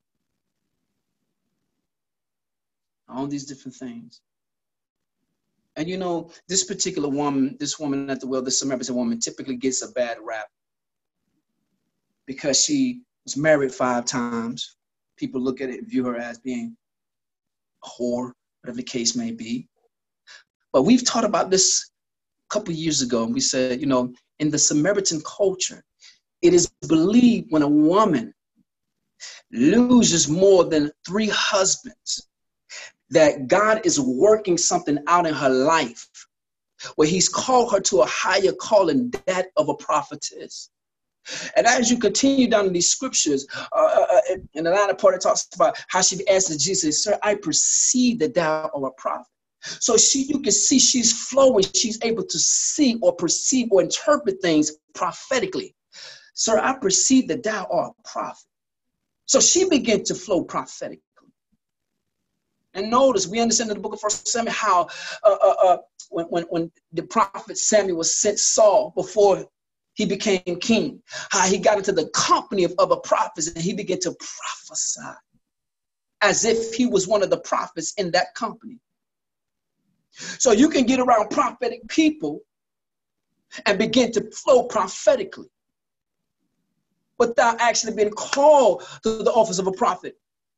all these different things. And, you know, this particular woman, this woman at the well, this Samaritan woman typically gets a bad rap because she was married five times. People look at it and view her as being a whore, whatever the case may be. But we've taught about this a couple of years ago, and we said, you know, in the Samaritan culture, it is believed when a woman loses more than three husbands, that God is working something out in her life, where he's called her to a higher calling, that of a prophetess. And as you continue down in these scriptures, uh, in the latter part, it talks about how she asked Jesus, sir, I perceive that thou art a prophet. So she, you can see she's flowing. She's able to see or perceive or interpret things prophetically. Sir, I perceive that thou art a prophet. So she began to flow prophetically. And notice, we understand in the book of First Samuel how uh, uh, uh, when, when, when the prophet Samuel was sent Saul before he became king, how he got into the company of other prophets and he began to prophesy as if he was one of the prophets in that company. So you can get around prophetic people and begin to flow prophetically without actually being called to the office of a prophet.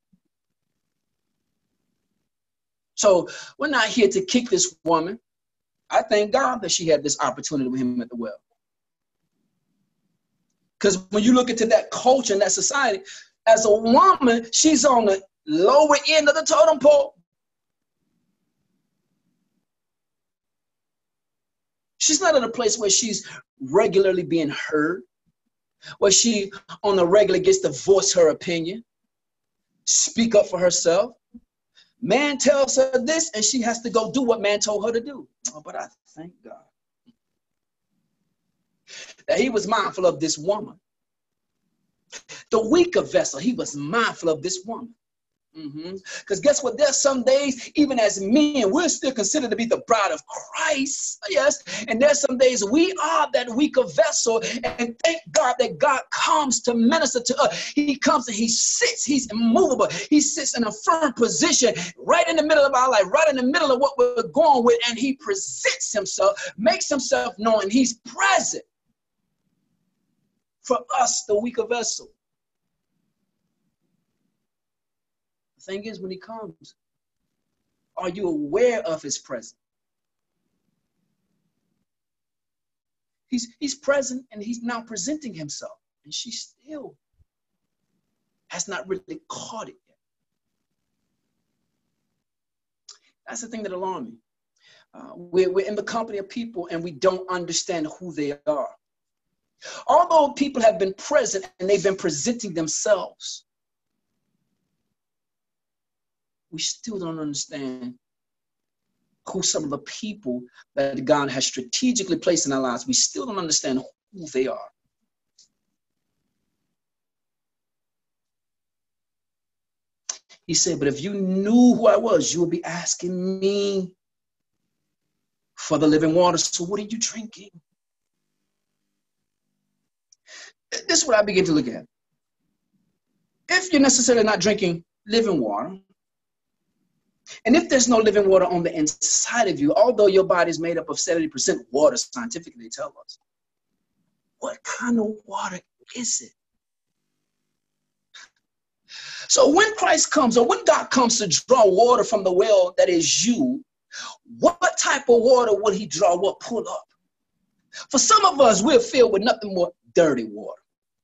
So we're not here to kick this woman. I thank God that she had this opportunity with him at the well. Because when you look into that culture and that society, as a woman, she's on the lower end of the totem pole. She's not in a place where she's regularly being heard, where she on the regular gets to voice her opinion, speak up for herself. Man tells her this and she has to go do what man told her to do. Oh, but I thank God that he was mindful of this woman. The weaker vessel, he was mindful of this woman. Mm-hmm. Because guess what? There's some days, even as men, we're still considered to be the bride of Christ. Yes. And there's some days we are that weaker vessel. And thank God that God comes to minister to us. He comes and he sits. He's immovable. He sits in a firm position right in the middle of our life, right in the middle of what we're going with. And he presents himself, makes himself known. He's present for us, the weaker vessel. The thing is, when he comes, are you aware of his presence? He's, he's present and he's now presenting himself. And she still has not really caught it yet. That's the thing that alarmed me. Uh, we're, we're in the company of people and we don't understand who they are. Although people have been present and they've been presenting themselves, we still don't understand who some of the people that God has strategically placed in our lives. We still don't understand who they are. He said, but if you knew who I was, you would be asking me for the living water. So what are you drinking? This is what I begin to look at. If you're necessarily not drinking living water, and if there's no living water on the inside of you, although your body is made up of seventy percent water, scientifically they tell us, what kind of water is it? So when Christ comes, or when God comes to draw water from the well that is you, what type of water would he draw? What pull up? For some of us, we're filled with nothing more dirty water.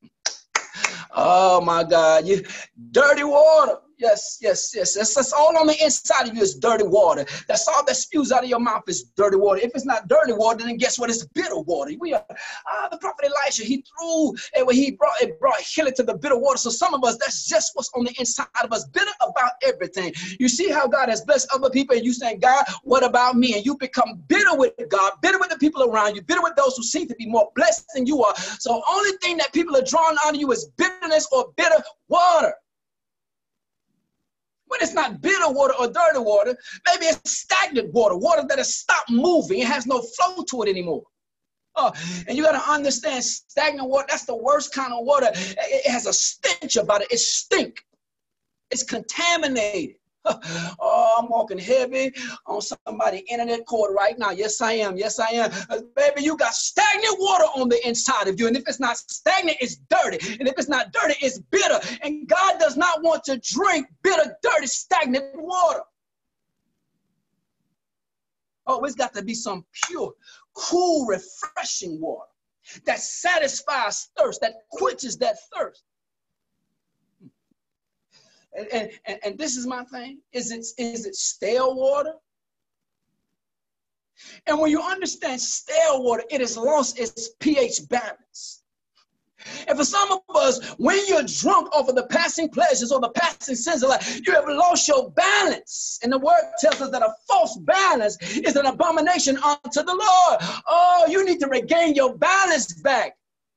Oh my God, you dirty water. Yes, yes, yes. That's, that's all on the inside of you is dirty water. That's all that spews out of your mouth is dirty water. If it's not dirty water, then guess what? It's bitter water. We are ah, the prophet Elisha. He threw and when he brought it brought healing to the bitter water. So some of us, that's just what's on the inside of us, bitter about everything. You see how God has blessed other people, and you saying, God, what about me? And you become bitter with God, bitter with the people around you, bitter with those who seem to be more blessed than you are. So only thing that people are drawn out of you is bitterness or bitter water. When it's not bitter water or dirty water, maybe it's stagnant water, water that has stopped moving. It has no flow to it anymore. Oh, and you got to understand, stagnant water, that's the worst kind of water. It has a stench about it. It stinks. It's contaminated. Oh, I'm walking heavy on somebody's internet cord right now. Yes, I am. Yes, I am. Uh, baby, you got stagnant water on the inside of you. And if it's not stagnant, it's dirty. And if it's not dirty, it's bitter. And God does not want to drink bitter, dirty, stagnant water. Oh, it's got to be some pure, cool, refreshing water that satisfies thirst, that quenches that thirst. And, and, and this is my thing. Is it, is it stale water? And when you understand stale water, it has lost its pH balance. And for some of us, when you're drunk off of the passing pleasures or the passing sins of life, you have lost your balance. And the word tells us that a false balance is an abomination unto the Lord. Oh, you need to regain your balance back.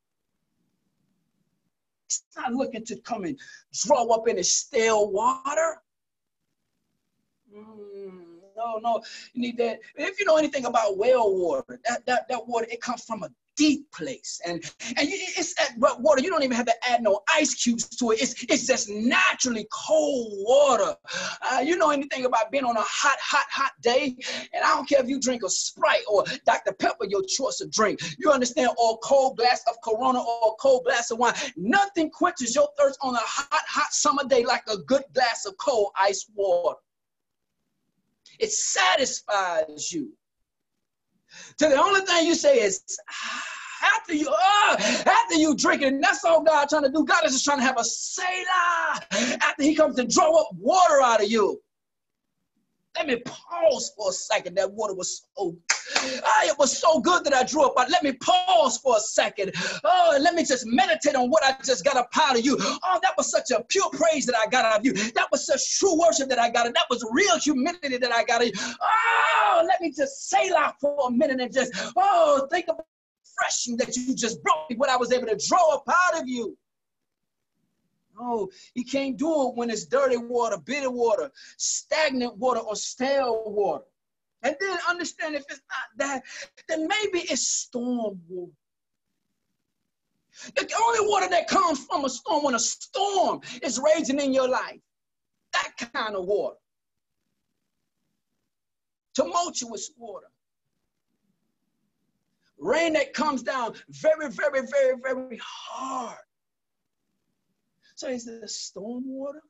It's not looking to come and draw up any stale water. Mm, no, no, you need that. If you know anything about well water, that, that, that water, it comes from a deep place. And, and it's that water, you don't even have to add no ice cubes to it. It's, it's just naturally cold water. Uh, you know anything about being on a hot, hot, hot day? And I don't care if you drink a Sprite or Doctor Pepper, your choice of drink. You understand, or a cold glass of Corona or a cold glass of wine. Nothing quenches your thirst on a hot, hot summer day like a good glass of cold ice water. It satisfies you. So the only thing you say is, after you, uh, after you drink it, and that's all God trying to do. God is just trying to have a Selah after he comes to draw up water out of you. Let me pause for a second. That water was so, ah, it was so good that I drew up. But let me pause for a second. Oh, and let me just meditate on what I just got up out of you. Oh, that was such a pure praise that I got out of you. That was such true worship that I got. And that was real humility that I got out of you. Oh, let me just say that for a minute and just, oh, think about the refreshing that you just brought me, what I was able to draw up out of you. No, you can't do it when it's dirty water, bitter water, stagnant water, or stale water. And then understand, if it's not that, then maybe it's storm water. The only water that comes from a storm, when a storm is raging in your life, that kind of water. Tumultuous water. Rain that comes down very, very, very, very hard. So is it storm water?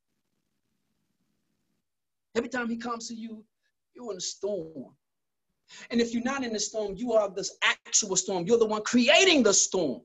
Every time he comes to you, you're in a storm. And if you're not in the storm, you are this actual storm. You're the one creating the storm.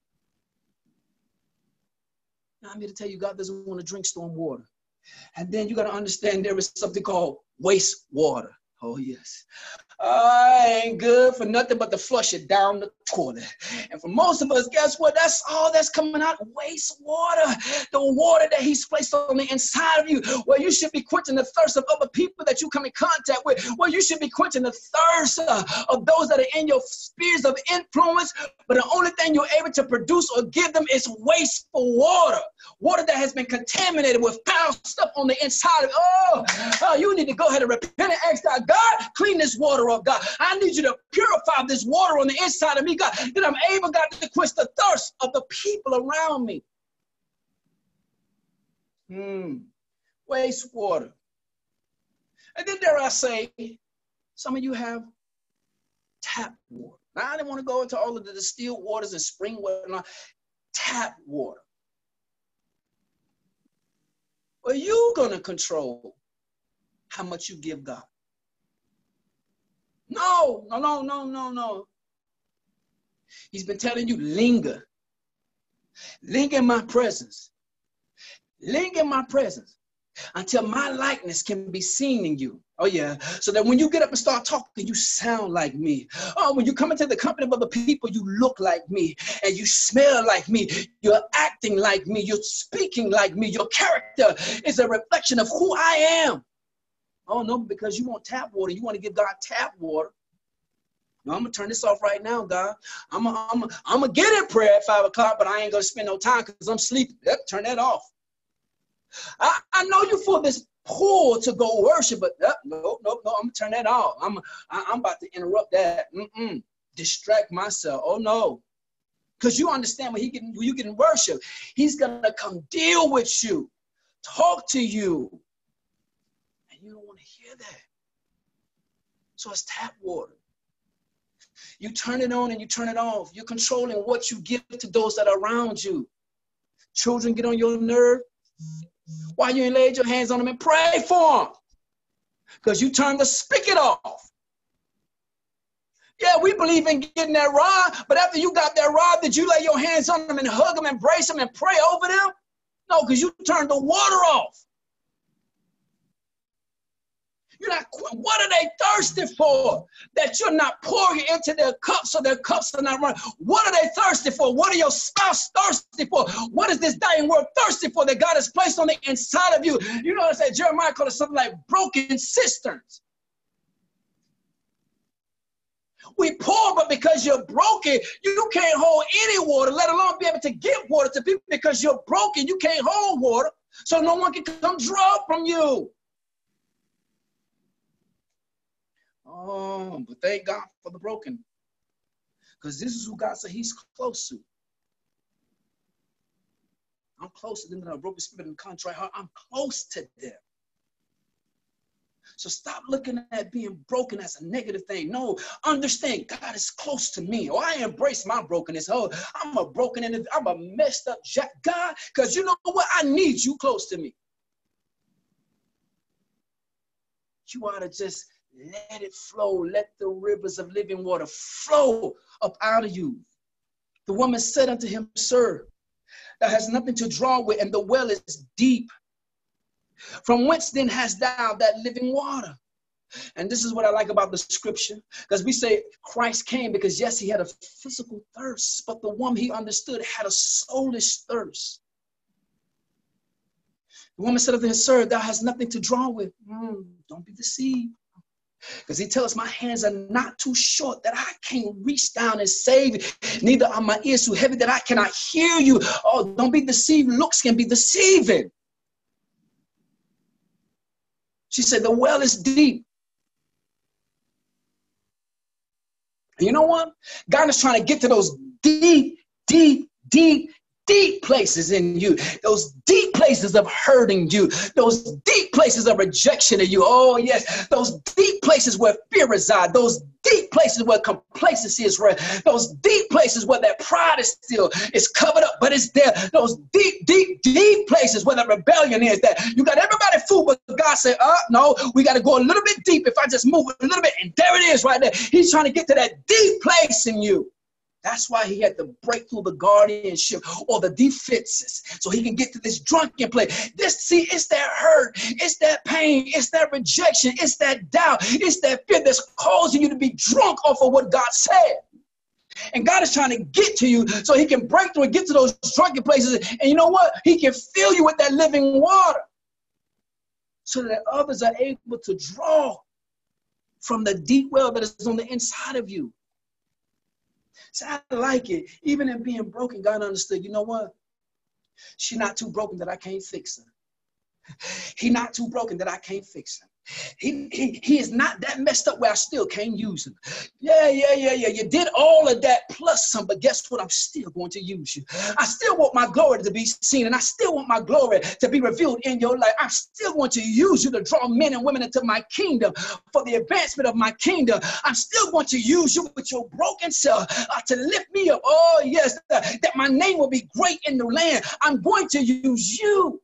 Now I'm here to tell you, God doesn't want to drink storm water. And then you got to understand there is something called wastewater. Oh, yes. I ain't good for nothing but to flush it down the toilet. And for most of us, guess what? That's all that's coming out, wastewater. The water that he's placed on the inside of you, where you should be quenching the thirst of other people that you come in contact with, where you should be quenching the thirst uh, of those that are in your spheres of influence. But the only thing you're able to produce or give them is wasteful water. Water that has been contaminated with foul stuff on the inside of it. Oh, oh, you need to go ahead and repent and ask God, God, clean this water up, God. I need you to purify this water on the inside of me, God, that I'm able, God, to quench the thirst of the people around me. Hmm. Wastewater. And then dare I say, some of you have tap water. Now, I didn't want to go into all of the distilled waters and spring water and all. Tap water. Well, you're going to control how much you give God. No, no, no, no, no, no. He's been telling you, linger. Linger in my presence. Linger in my presence until my likeness can be seen in you. Oh, yeah. So that when you get up and start talking, you sound like me. Oh, when you come into the company of other people, you look like me and you smell like me. You're acting like me. You're speaking like me. Your character is a reflection of who I am. Oh, no, because you want tap water. You want to give God tap water. No, I'm going to turn this off right now, God. I'm going I'm to I'm to get in prayer at five o'clock, but I ain't going to spend no time because I'm sleeping. Yep, turn that off. I, I know you for this pull to go worship, but uh, no, no, no, I'm gonna turn that off. I'm, I, I'm about to interrupt that. Mm-mm. Distract myself. Oh no, because you understand when he get when you get in worship, he's gonna come deal with you, talk to you, and you don't want to hear that. So it's tap water. You turn it on and you turn it off. You're controlling what you give to those that are around you. Children get on your nerve. Why you ain't laid your hands on them and pray for them? Because you turned the spigot off. Yeah, we believe in getting that rod, but after you got that rod, did you lay your hands on them and hug them, embrace them, and pray over them? No, because you turned the water off. You're not, what are they thirsty for? That you're not pouring into their cups so their cups are not running. What are they thirsty for? What are your spouse thirsty for? What is this dying world thirsty for that God has placed on the inside of you? You know what I said? Jeremiah called it something like broken cisterns. We pour, but because you're broken, you can't hold any water, let alone be able to give water to people. Because you're broken, you can't hold water, so no one can come draw from you. Oh, but thank God for the broken. Because this is who God said he's close to. I'm close to them that are broken spirit and contrite heart. I'm close to them. So stop looking at being broken as a negative thing. No, understand God is close to me. Oh, I embrace my brokenness. Oh, I'm a broken individual. I'm a messed up jack God. Because you know what? I need you close to me. You ought to just let it flow. Let the rivers of living water flow up out of you. The woman said unto him, Sir, thou hast nothing to draw with, and the well is deep. From whence then hast thou that living water? And this is what I like about the scripture, because we say Christ came because, yes, he had a physical thirst, but the woman he understood had a soulish thirst. The woman said unto him, Sir, thou hast nothing to draw with. Mm, don't be deceived. Because he tells us my hands are not too short that I can't reach down and save. Neither are my ears too heavy that I cannot hear you. Oh, don't be deceived. Looks can be deceiving. She said, the well is deep. And you know what? God is trying to get to those deep, deep, deep, deep places in you, those deep places of hurting you, those deep places of rejection of you. Oh, yes, those deep places where fear resides, those deep places where complacency is right, those deep places where that pride is still is covered up, but it's there. Those deep, deep, deep places where the rebellion is. That you got everybody fooled, but God said, "Uh, no, we got to go a little bit deep. If I just move a little bit, and there it is, right there." He's trying to get to that deep place in you. That's why he had to break through the guardianship or the defenses so he can get to this drunken place. This, see, it's that hurt, it's that pain, it's that rejection, it's that doubt, it's that fear that's causing you to be drunk off of what God said. And God is trying to get to you so he can break through and get to those drunken places. And you know what? He can fill you with that living water so that others are able to draw from the deep well that is on the inside of you. So I like it. Even in being broken, God understood, you know what? She's not too broken that I can't fix her. He's not too broken that I can't fix him. He, he, he is not that messed up where I still can't use him. Yeah, yeah, yeah, yeah. You did all of that plus some, but guess what? I'm still going to use you. I still want my glory to be seen, and I still want my glory to be revealed in your life. I'm still going to use you to draw men and women into my kingdom for the advancement of my kingdom. I'm still going to use you with your broken self uh, to lift me up. Oh, yes, uh, that my name will be great in the land. I'm going to use you.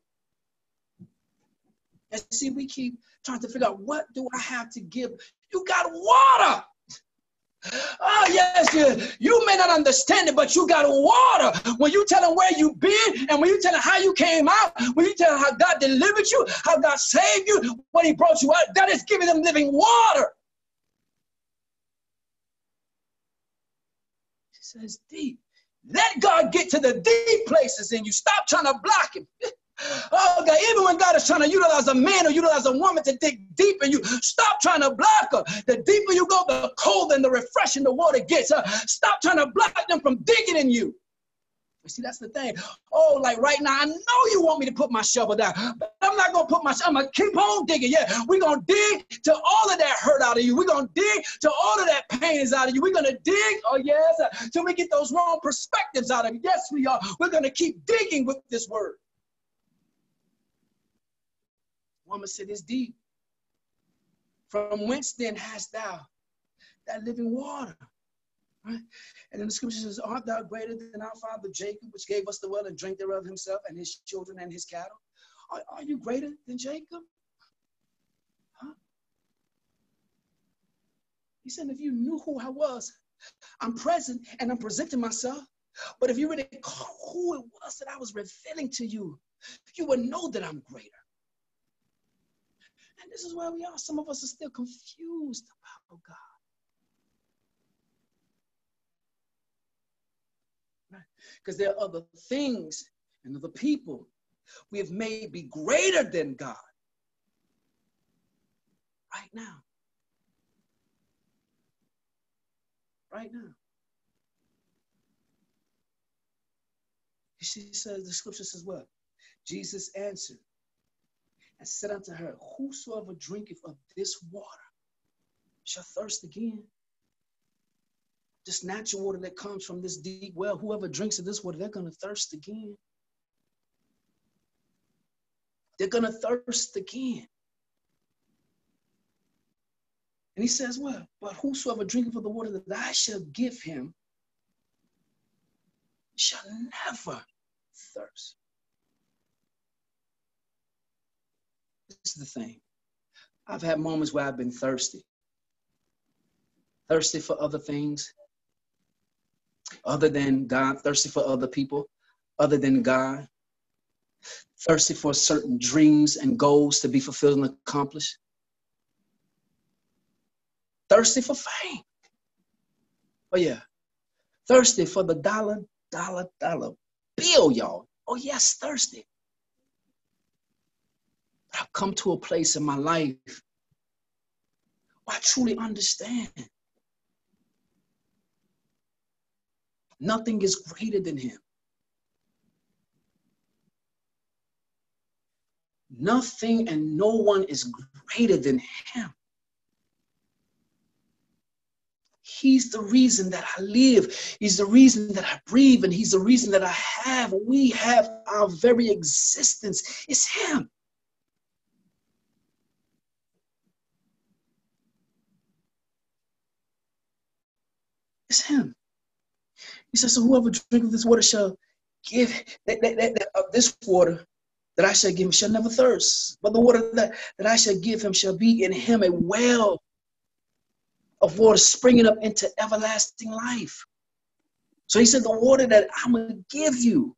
And see, we keep trying to figure out, what do I have to give? You got water. Oh, yes, you, you may not understand it, but you got water. When you tell them where you've been, and when you tell them how you came out, when you tell them how God delivered you, how God saved you, when he brought you out, God is giving them living water. He says deep. Let God get to the deep places in you. Stop trying to block him. Oh, God, even when God is trying to utilize a man or utilize a woman to dig deep in you, stop trying to block her. The deeper you go, the colder and the refreshing the water gets. Uh, stop trying to block them from digging in you. You see, that's the thing. Oh, like right now, I know you want me to put my shovel down, but I'm not going to put my shovel. I'm going to keep on digging. Yeah, we're going to dig till all of that hurt out of you. We're going to dig till all of that pain is out of you. We're going to dig, oh yes, uh, till we get those wrong perspectives out of you. Yes, we are. We're going to keep digging with this word. Woman said, it's deep. From whence then hast thou that living water? Right? And then the scripture says, art thou greater than our father Jacob, which gave us the well and drank thereof himself and his children and his cattle? Are, are you greater than Jacob? Huh? He said, if you knew who I was, I'm present and I'm presenting myself. But if you really caught who it was that I was revealing to you, you would know that I'm greater. And this is where we are. Some of us are still confused about God. Right? Because there are other things and other people we have made be greater than God right now. Right now. She says, the scripture says what? Jesus answered and said unto her, whosoever drinketh of this water shall thirst again. This natural water that comes from this deep well, whoever drinks of this water, they're going to thirst again. They're going to thirst again. And he says, what? But whosoever drinketh of the water that I shall give him shall never thirst. This is the thing. I've had moments where I've been thirsty. Thirsty for other things other than God. Thirsty for other people other than God. Thirsty for certain dreams and goals to be fulfilled and accomplished. Thirsty for fame. Oh, yeah. Thirsty for the dollar, dollar, dollar bill, y'all. Oh, yes, thirsty. I've come to a place in my life where I truly understand nothing is greater than him. Nothing and no one is greater than him. He's the reason that I live. He's the reason that I breathe, and he's the reason that I have. We have our very existence. It's him. It's him. He says, so whoever drinketh this water shall give, that, that, that, that, of this water that I shall give him shall never thirst. But the water that, that I shall give him shall be in him a well of water springing up into everlasting life. So he said, the water that I'm going to give you,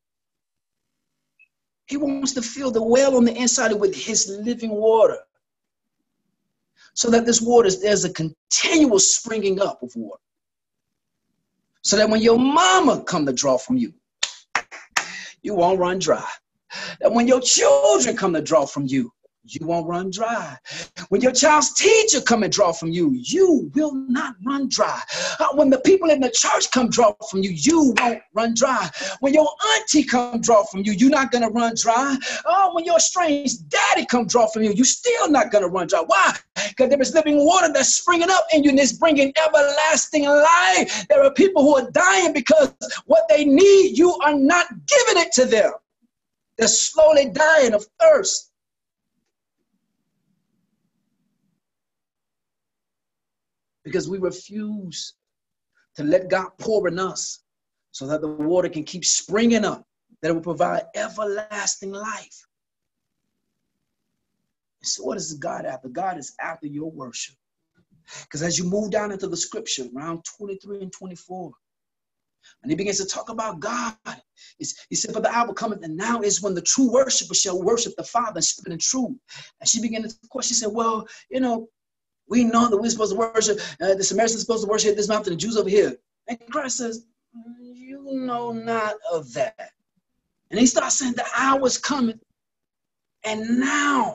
he wants to fill the well on the inside with his living water. So that this water, there's a continual springing up of water. So that when your mama come to draw from you, you won't run dry. That when your children come to draw from you, you won't run dry. When your child's teacher come and draw from you, you will not run dry. Uh, when the people in the church come draw from you, you won't run dry. When your auntie come draw from you, you're not going to run dry. Oh, when your strange daddy come draw from you, you're still not going to run dry. Why? Because there is living water that's springing up in you and it's bringing everlasting life. There are people who are dying because what they need, you are not giving it to them. They're slowly dying of thirst. Because we refuse to let God pour in us so that the water can keep springing up, that it will provide everlasting life. So what is God after? God is after your worship. Because as you move down into the scripture, around twenty-three and twenty-four, and he begins to talk about God. It's, he said, but the hour cometh, and now is when the true worshiper shall worship the Father in spirit and truth. And she began to question. She said, well, you know, we know that we're supposed to worship, uh, the Samaritans are supposed to worship this mountain, the Jews over here. And Christ says, you know not of that. And he starts saying, the hour is coming, and now,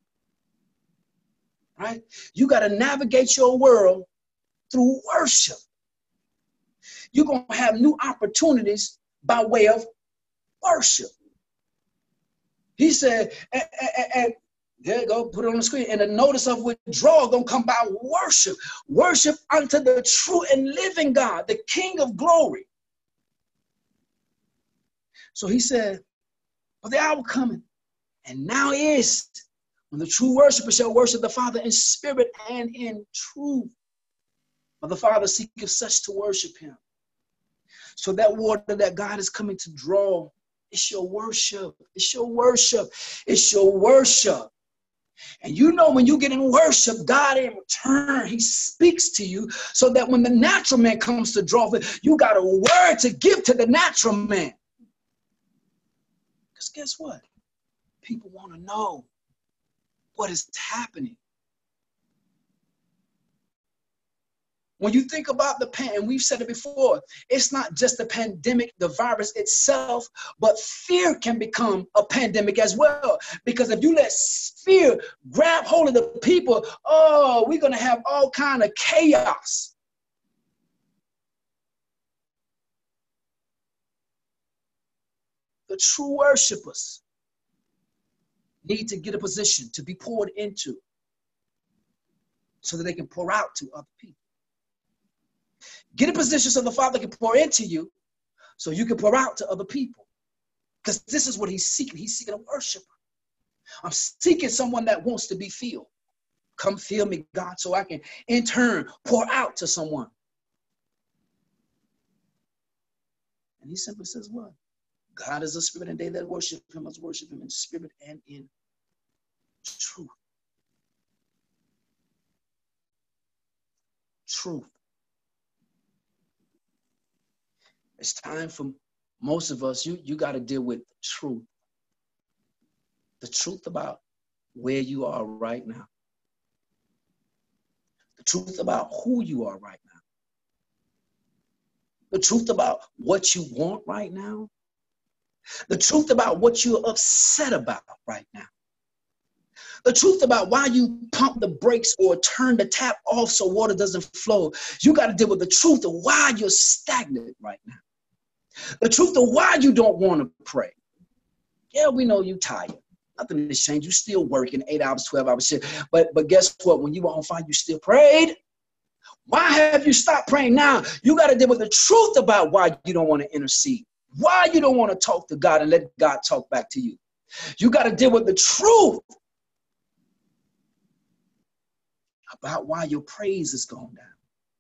right? You got to navigate your world through worship. You're going to have new opportunities by way of worship. He said, and, and, and there you go, put it on the screen. And the notice of withdrawal going to come by worship. Worship unto the true and living God, the King of glory. So he said, but the hour coming, and now is when the true worshiper shall worship the Father in spirit and in truth. For the Father seeketh such to worship him. So that water that God is coming to draw, it's your worship. It's your worship. It's your worship. And you know when you get in worship, God in return, he speaks to you so that when the natural man comes to draw, you got a word to give to the natural man. Because guess what? People want to know what is happening. When you think about the pan, and we've said it before, it's not just the pandemic, the virus itself, but fear can become a pandemic as well. Because if you let fear grab hold of the people, oh, we're going to have all kind of chaos. The true worshipers need to get a position to be poured into so that they can pour out to other people. Get a position so the Father can pour into you so you can pour out to other people. Because this is what he's seeking. He's seeking a worshiper. I'm seeking someone that wants to be filled. Come fill me, God, so I can in turn pour out to someone. And he simply says what? God is a spirit, and they that worship him must worship him in spirit and in truth. Truth. It's time for most of us, you, you got to deal with truth. The truth about where you are right now. The truth about who you are right now. The truth about what you want right now. The truth about what you're upset about right now. The truth about why you pump the brakes or turn the tap off so water doesn't flow. You got to deal with the truth of why you're stagnant right now. The truth of why you don't want to pray. Yeah, we know you're tired. Nothing has changed. You're still working eight hours, twelve hours shit. But, but guess what? When you were on fire, you still prayed. Why have you stopped praying now? You got to deal with the truth about why you don't want to intercede. Why you don't want to talk to God and let God talk back to you. You got to deal with the truth about why your praise is going down.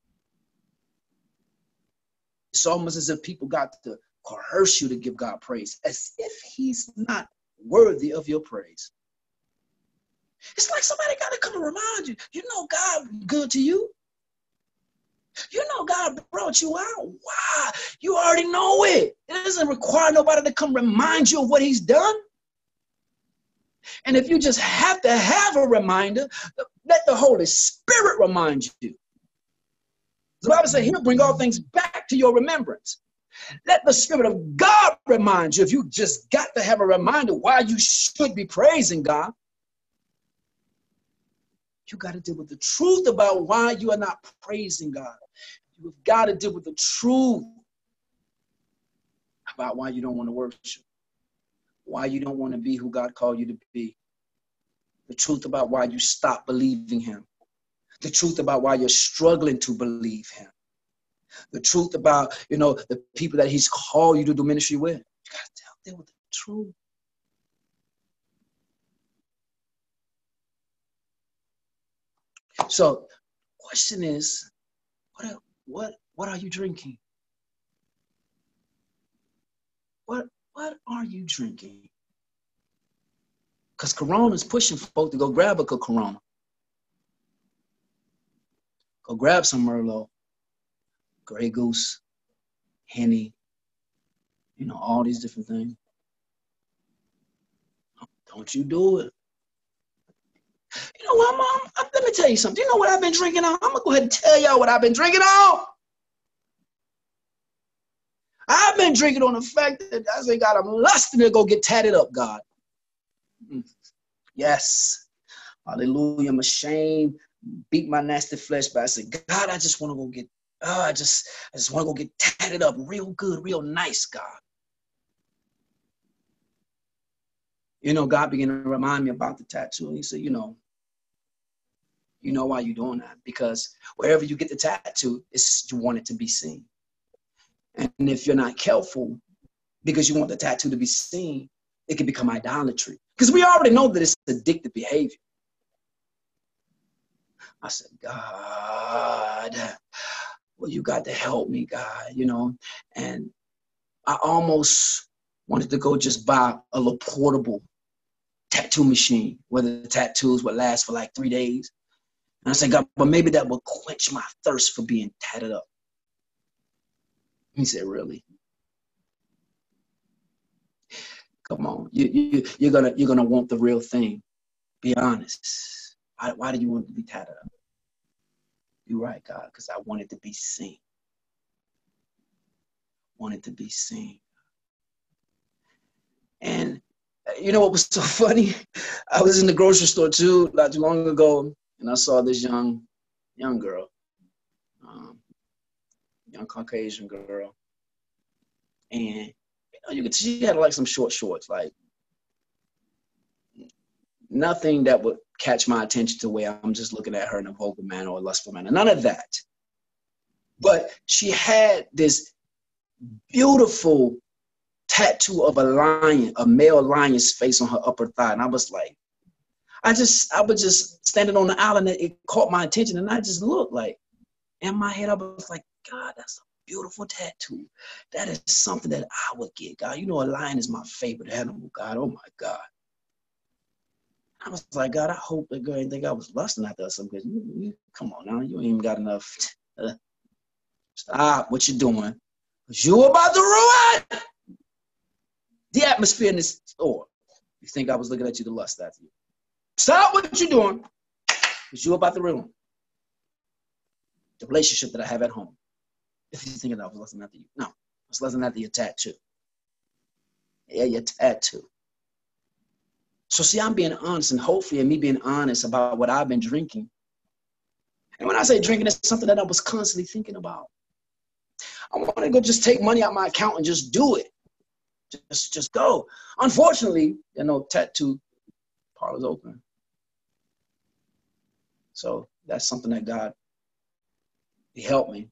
It's almost as if people got to coerce you to give God praise, as if he's not worthy of your praise. It's like somebody got to come and remind you, you know God good to you. You know God brought you out. Why? You already know it. It doesn't require nobody to come remind you of what he's done. And if you just have to have a reminder, let the Holy Spirit remind you. The Bible says he'll bring all things back to your remembrance. Let the Spirit of God remind you. If you just got to have a reminder why you should be praising God, you got to deal with the truth about why you are not praising God. You've got to deal with the truth about why you don't want to worship, why you don't want to be who God called you to be, the truth about why you stopped believing him, the truth about why you're struggling to believe him, the truth about, you know, the people that he's called you to do ministry with. You got to deal with the truth. So, question is, what, what, what are you drinking? What, what are you drinking? Because Corona is pushing folk to go grab a Corona. Go grab some Merlot, Grey Goose, Henny, you know, all these different things. Don't you do it. You know what, Mom? Let me tell you something. You know what I've been drinking on? I'm going to go ahead and tell y'all what I've been drinking on. I've been drinking on the fact that I say, God, I'm lusting to go get tatted up, God. Yes. Hallelujah. I'm ashamed. Beat my nasty flesh, but I said, God, I just want to go get, oh, I just, I just want to go get tatted up real good, real nice, God. You know, God began to remind me about the tattoo. And he said, you know, you know why you're doing that? Because wherever you get the tattoo, it's, you want it to be seen. And if you're not careful, because you want the tattoo to be seen, it can become idolatry. Because we already know that it's addictive behavior. I said, God, well, you got to help me, God, you know. And I almost wanted to go just buy a little portable tattoo machine, where the tattoos would last for like three days. And I said, God, but maybe that will quench my thirst for being tatted up. He said, really? Come on, you, you, you're gonna you're gonna want the real thing. Be honest. Why, why do you want it to be tatted up? You're right, God, because I want it to be seen. Want it to be seen. And you know what was so funny? I was in the grocery store too, not too long ago, and I saw this young, young girl, um, young Caucasian girl, and you know, you could she had like some short shorts, like nothing that would catch my attention to where I'm just looking at her in a vulgar manner or a lustful manner. None of that. But she had this beautiful tattoo of a lion, a male lion's face on her upper thigh. And I was like, I just, I was just standing on the aisle and it caught my attention. And I just looked like, in my head, I was like, God, that's a beautiful tattoo. That is something that I would get, God. You know, a lion is my favorite animal, God. Oh, my God. I was like, God, I hope that girl didn't think I was lusting after her something. You, you, come on now, you ain't even got enough. Uh, stop what you're doing. Because you're about to ruin the atmosphere in this store. You think I was looking at you to lust after you. Stop what you're doing. Because you're about to ruin the relationship that I have at home. If you're thinking I was lusting after you. No, I was lusting after your tattoo. Yeah, your tattoo. So see, I'm being honest, and hopefully in me being honest about what I've been drinking. And when I say drinking, it's something that I was constantly thinking about. I want to go just take money out of my account and just do it. Just, just go. Unfortunately, there are no tattoo parlors open. So that's something that God, He helped me.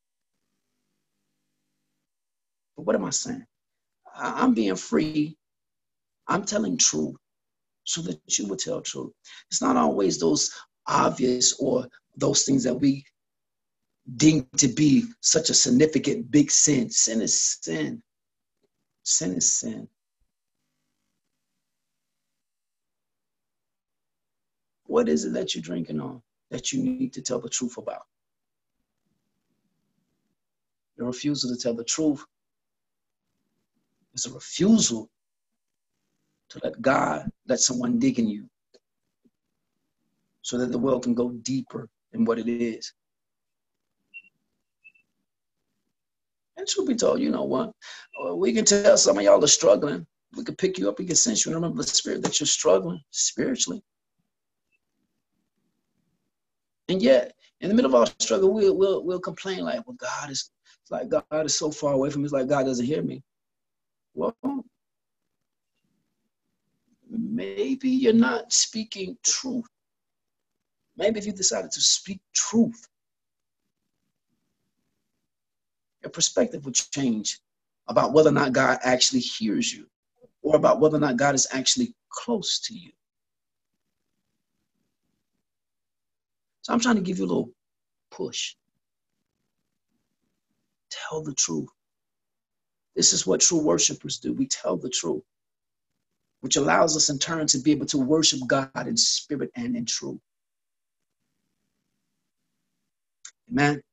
But what am I saying? I, I'm being free. I'm telling truth, so that you would tell truth. It's not always those obvious or those things that we deem to be such a significant big sin. Sin is sin. Sin is sin. What is it that you're drinking on that you need to tell the truth about? Your refusal to tell the truth is a refusal to let God, let someone dig in you so that the world can go deeper in what it is. And truth be told, you know what? We can tell some of y'all are struggling. We can pick you up. We can sense you. Remember the spirit that you're struggling spiritually. And yet, in the middle of our struggle, we'll, we'll, we'll complain like, well, God is, it's like God is so far away from me. It's like God doesn't hear me. Well, maybe you're not speaking truth. Maybe if you decided to speak truth, your perspective would change about whether or not God actually hears you or about whether or not God is actually close to you. So I'm trying to give you a little push. Tell the truth. This is what true worshipers do. We tell the truth, which allows us in turn to be able to worship God in spirit and in truth. Amen.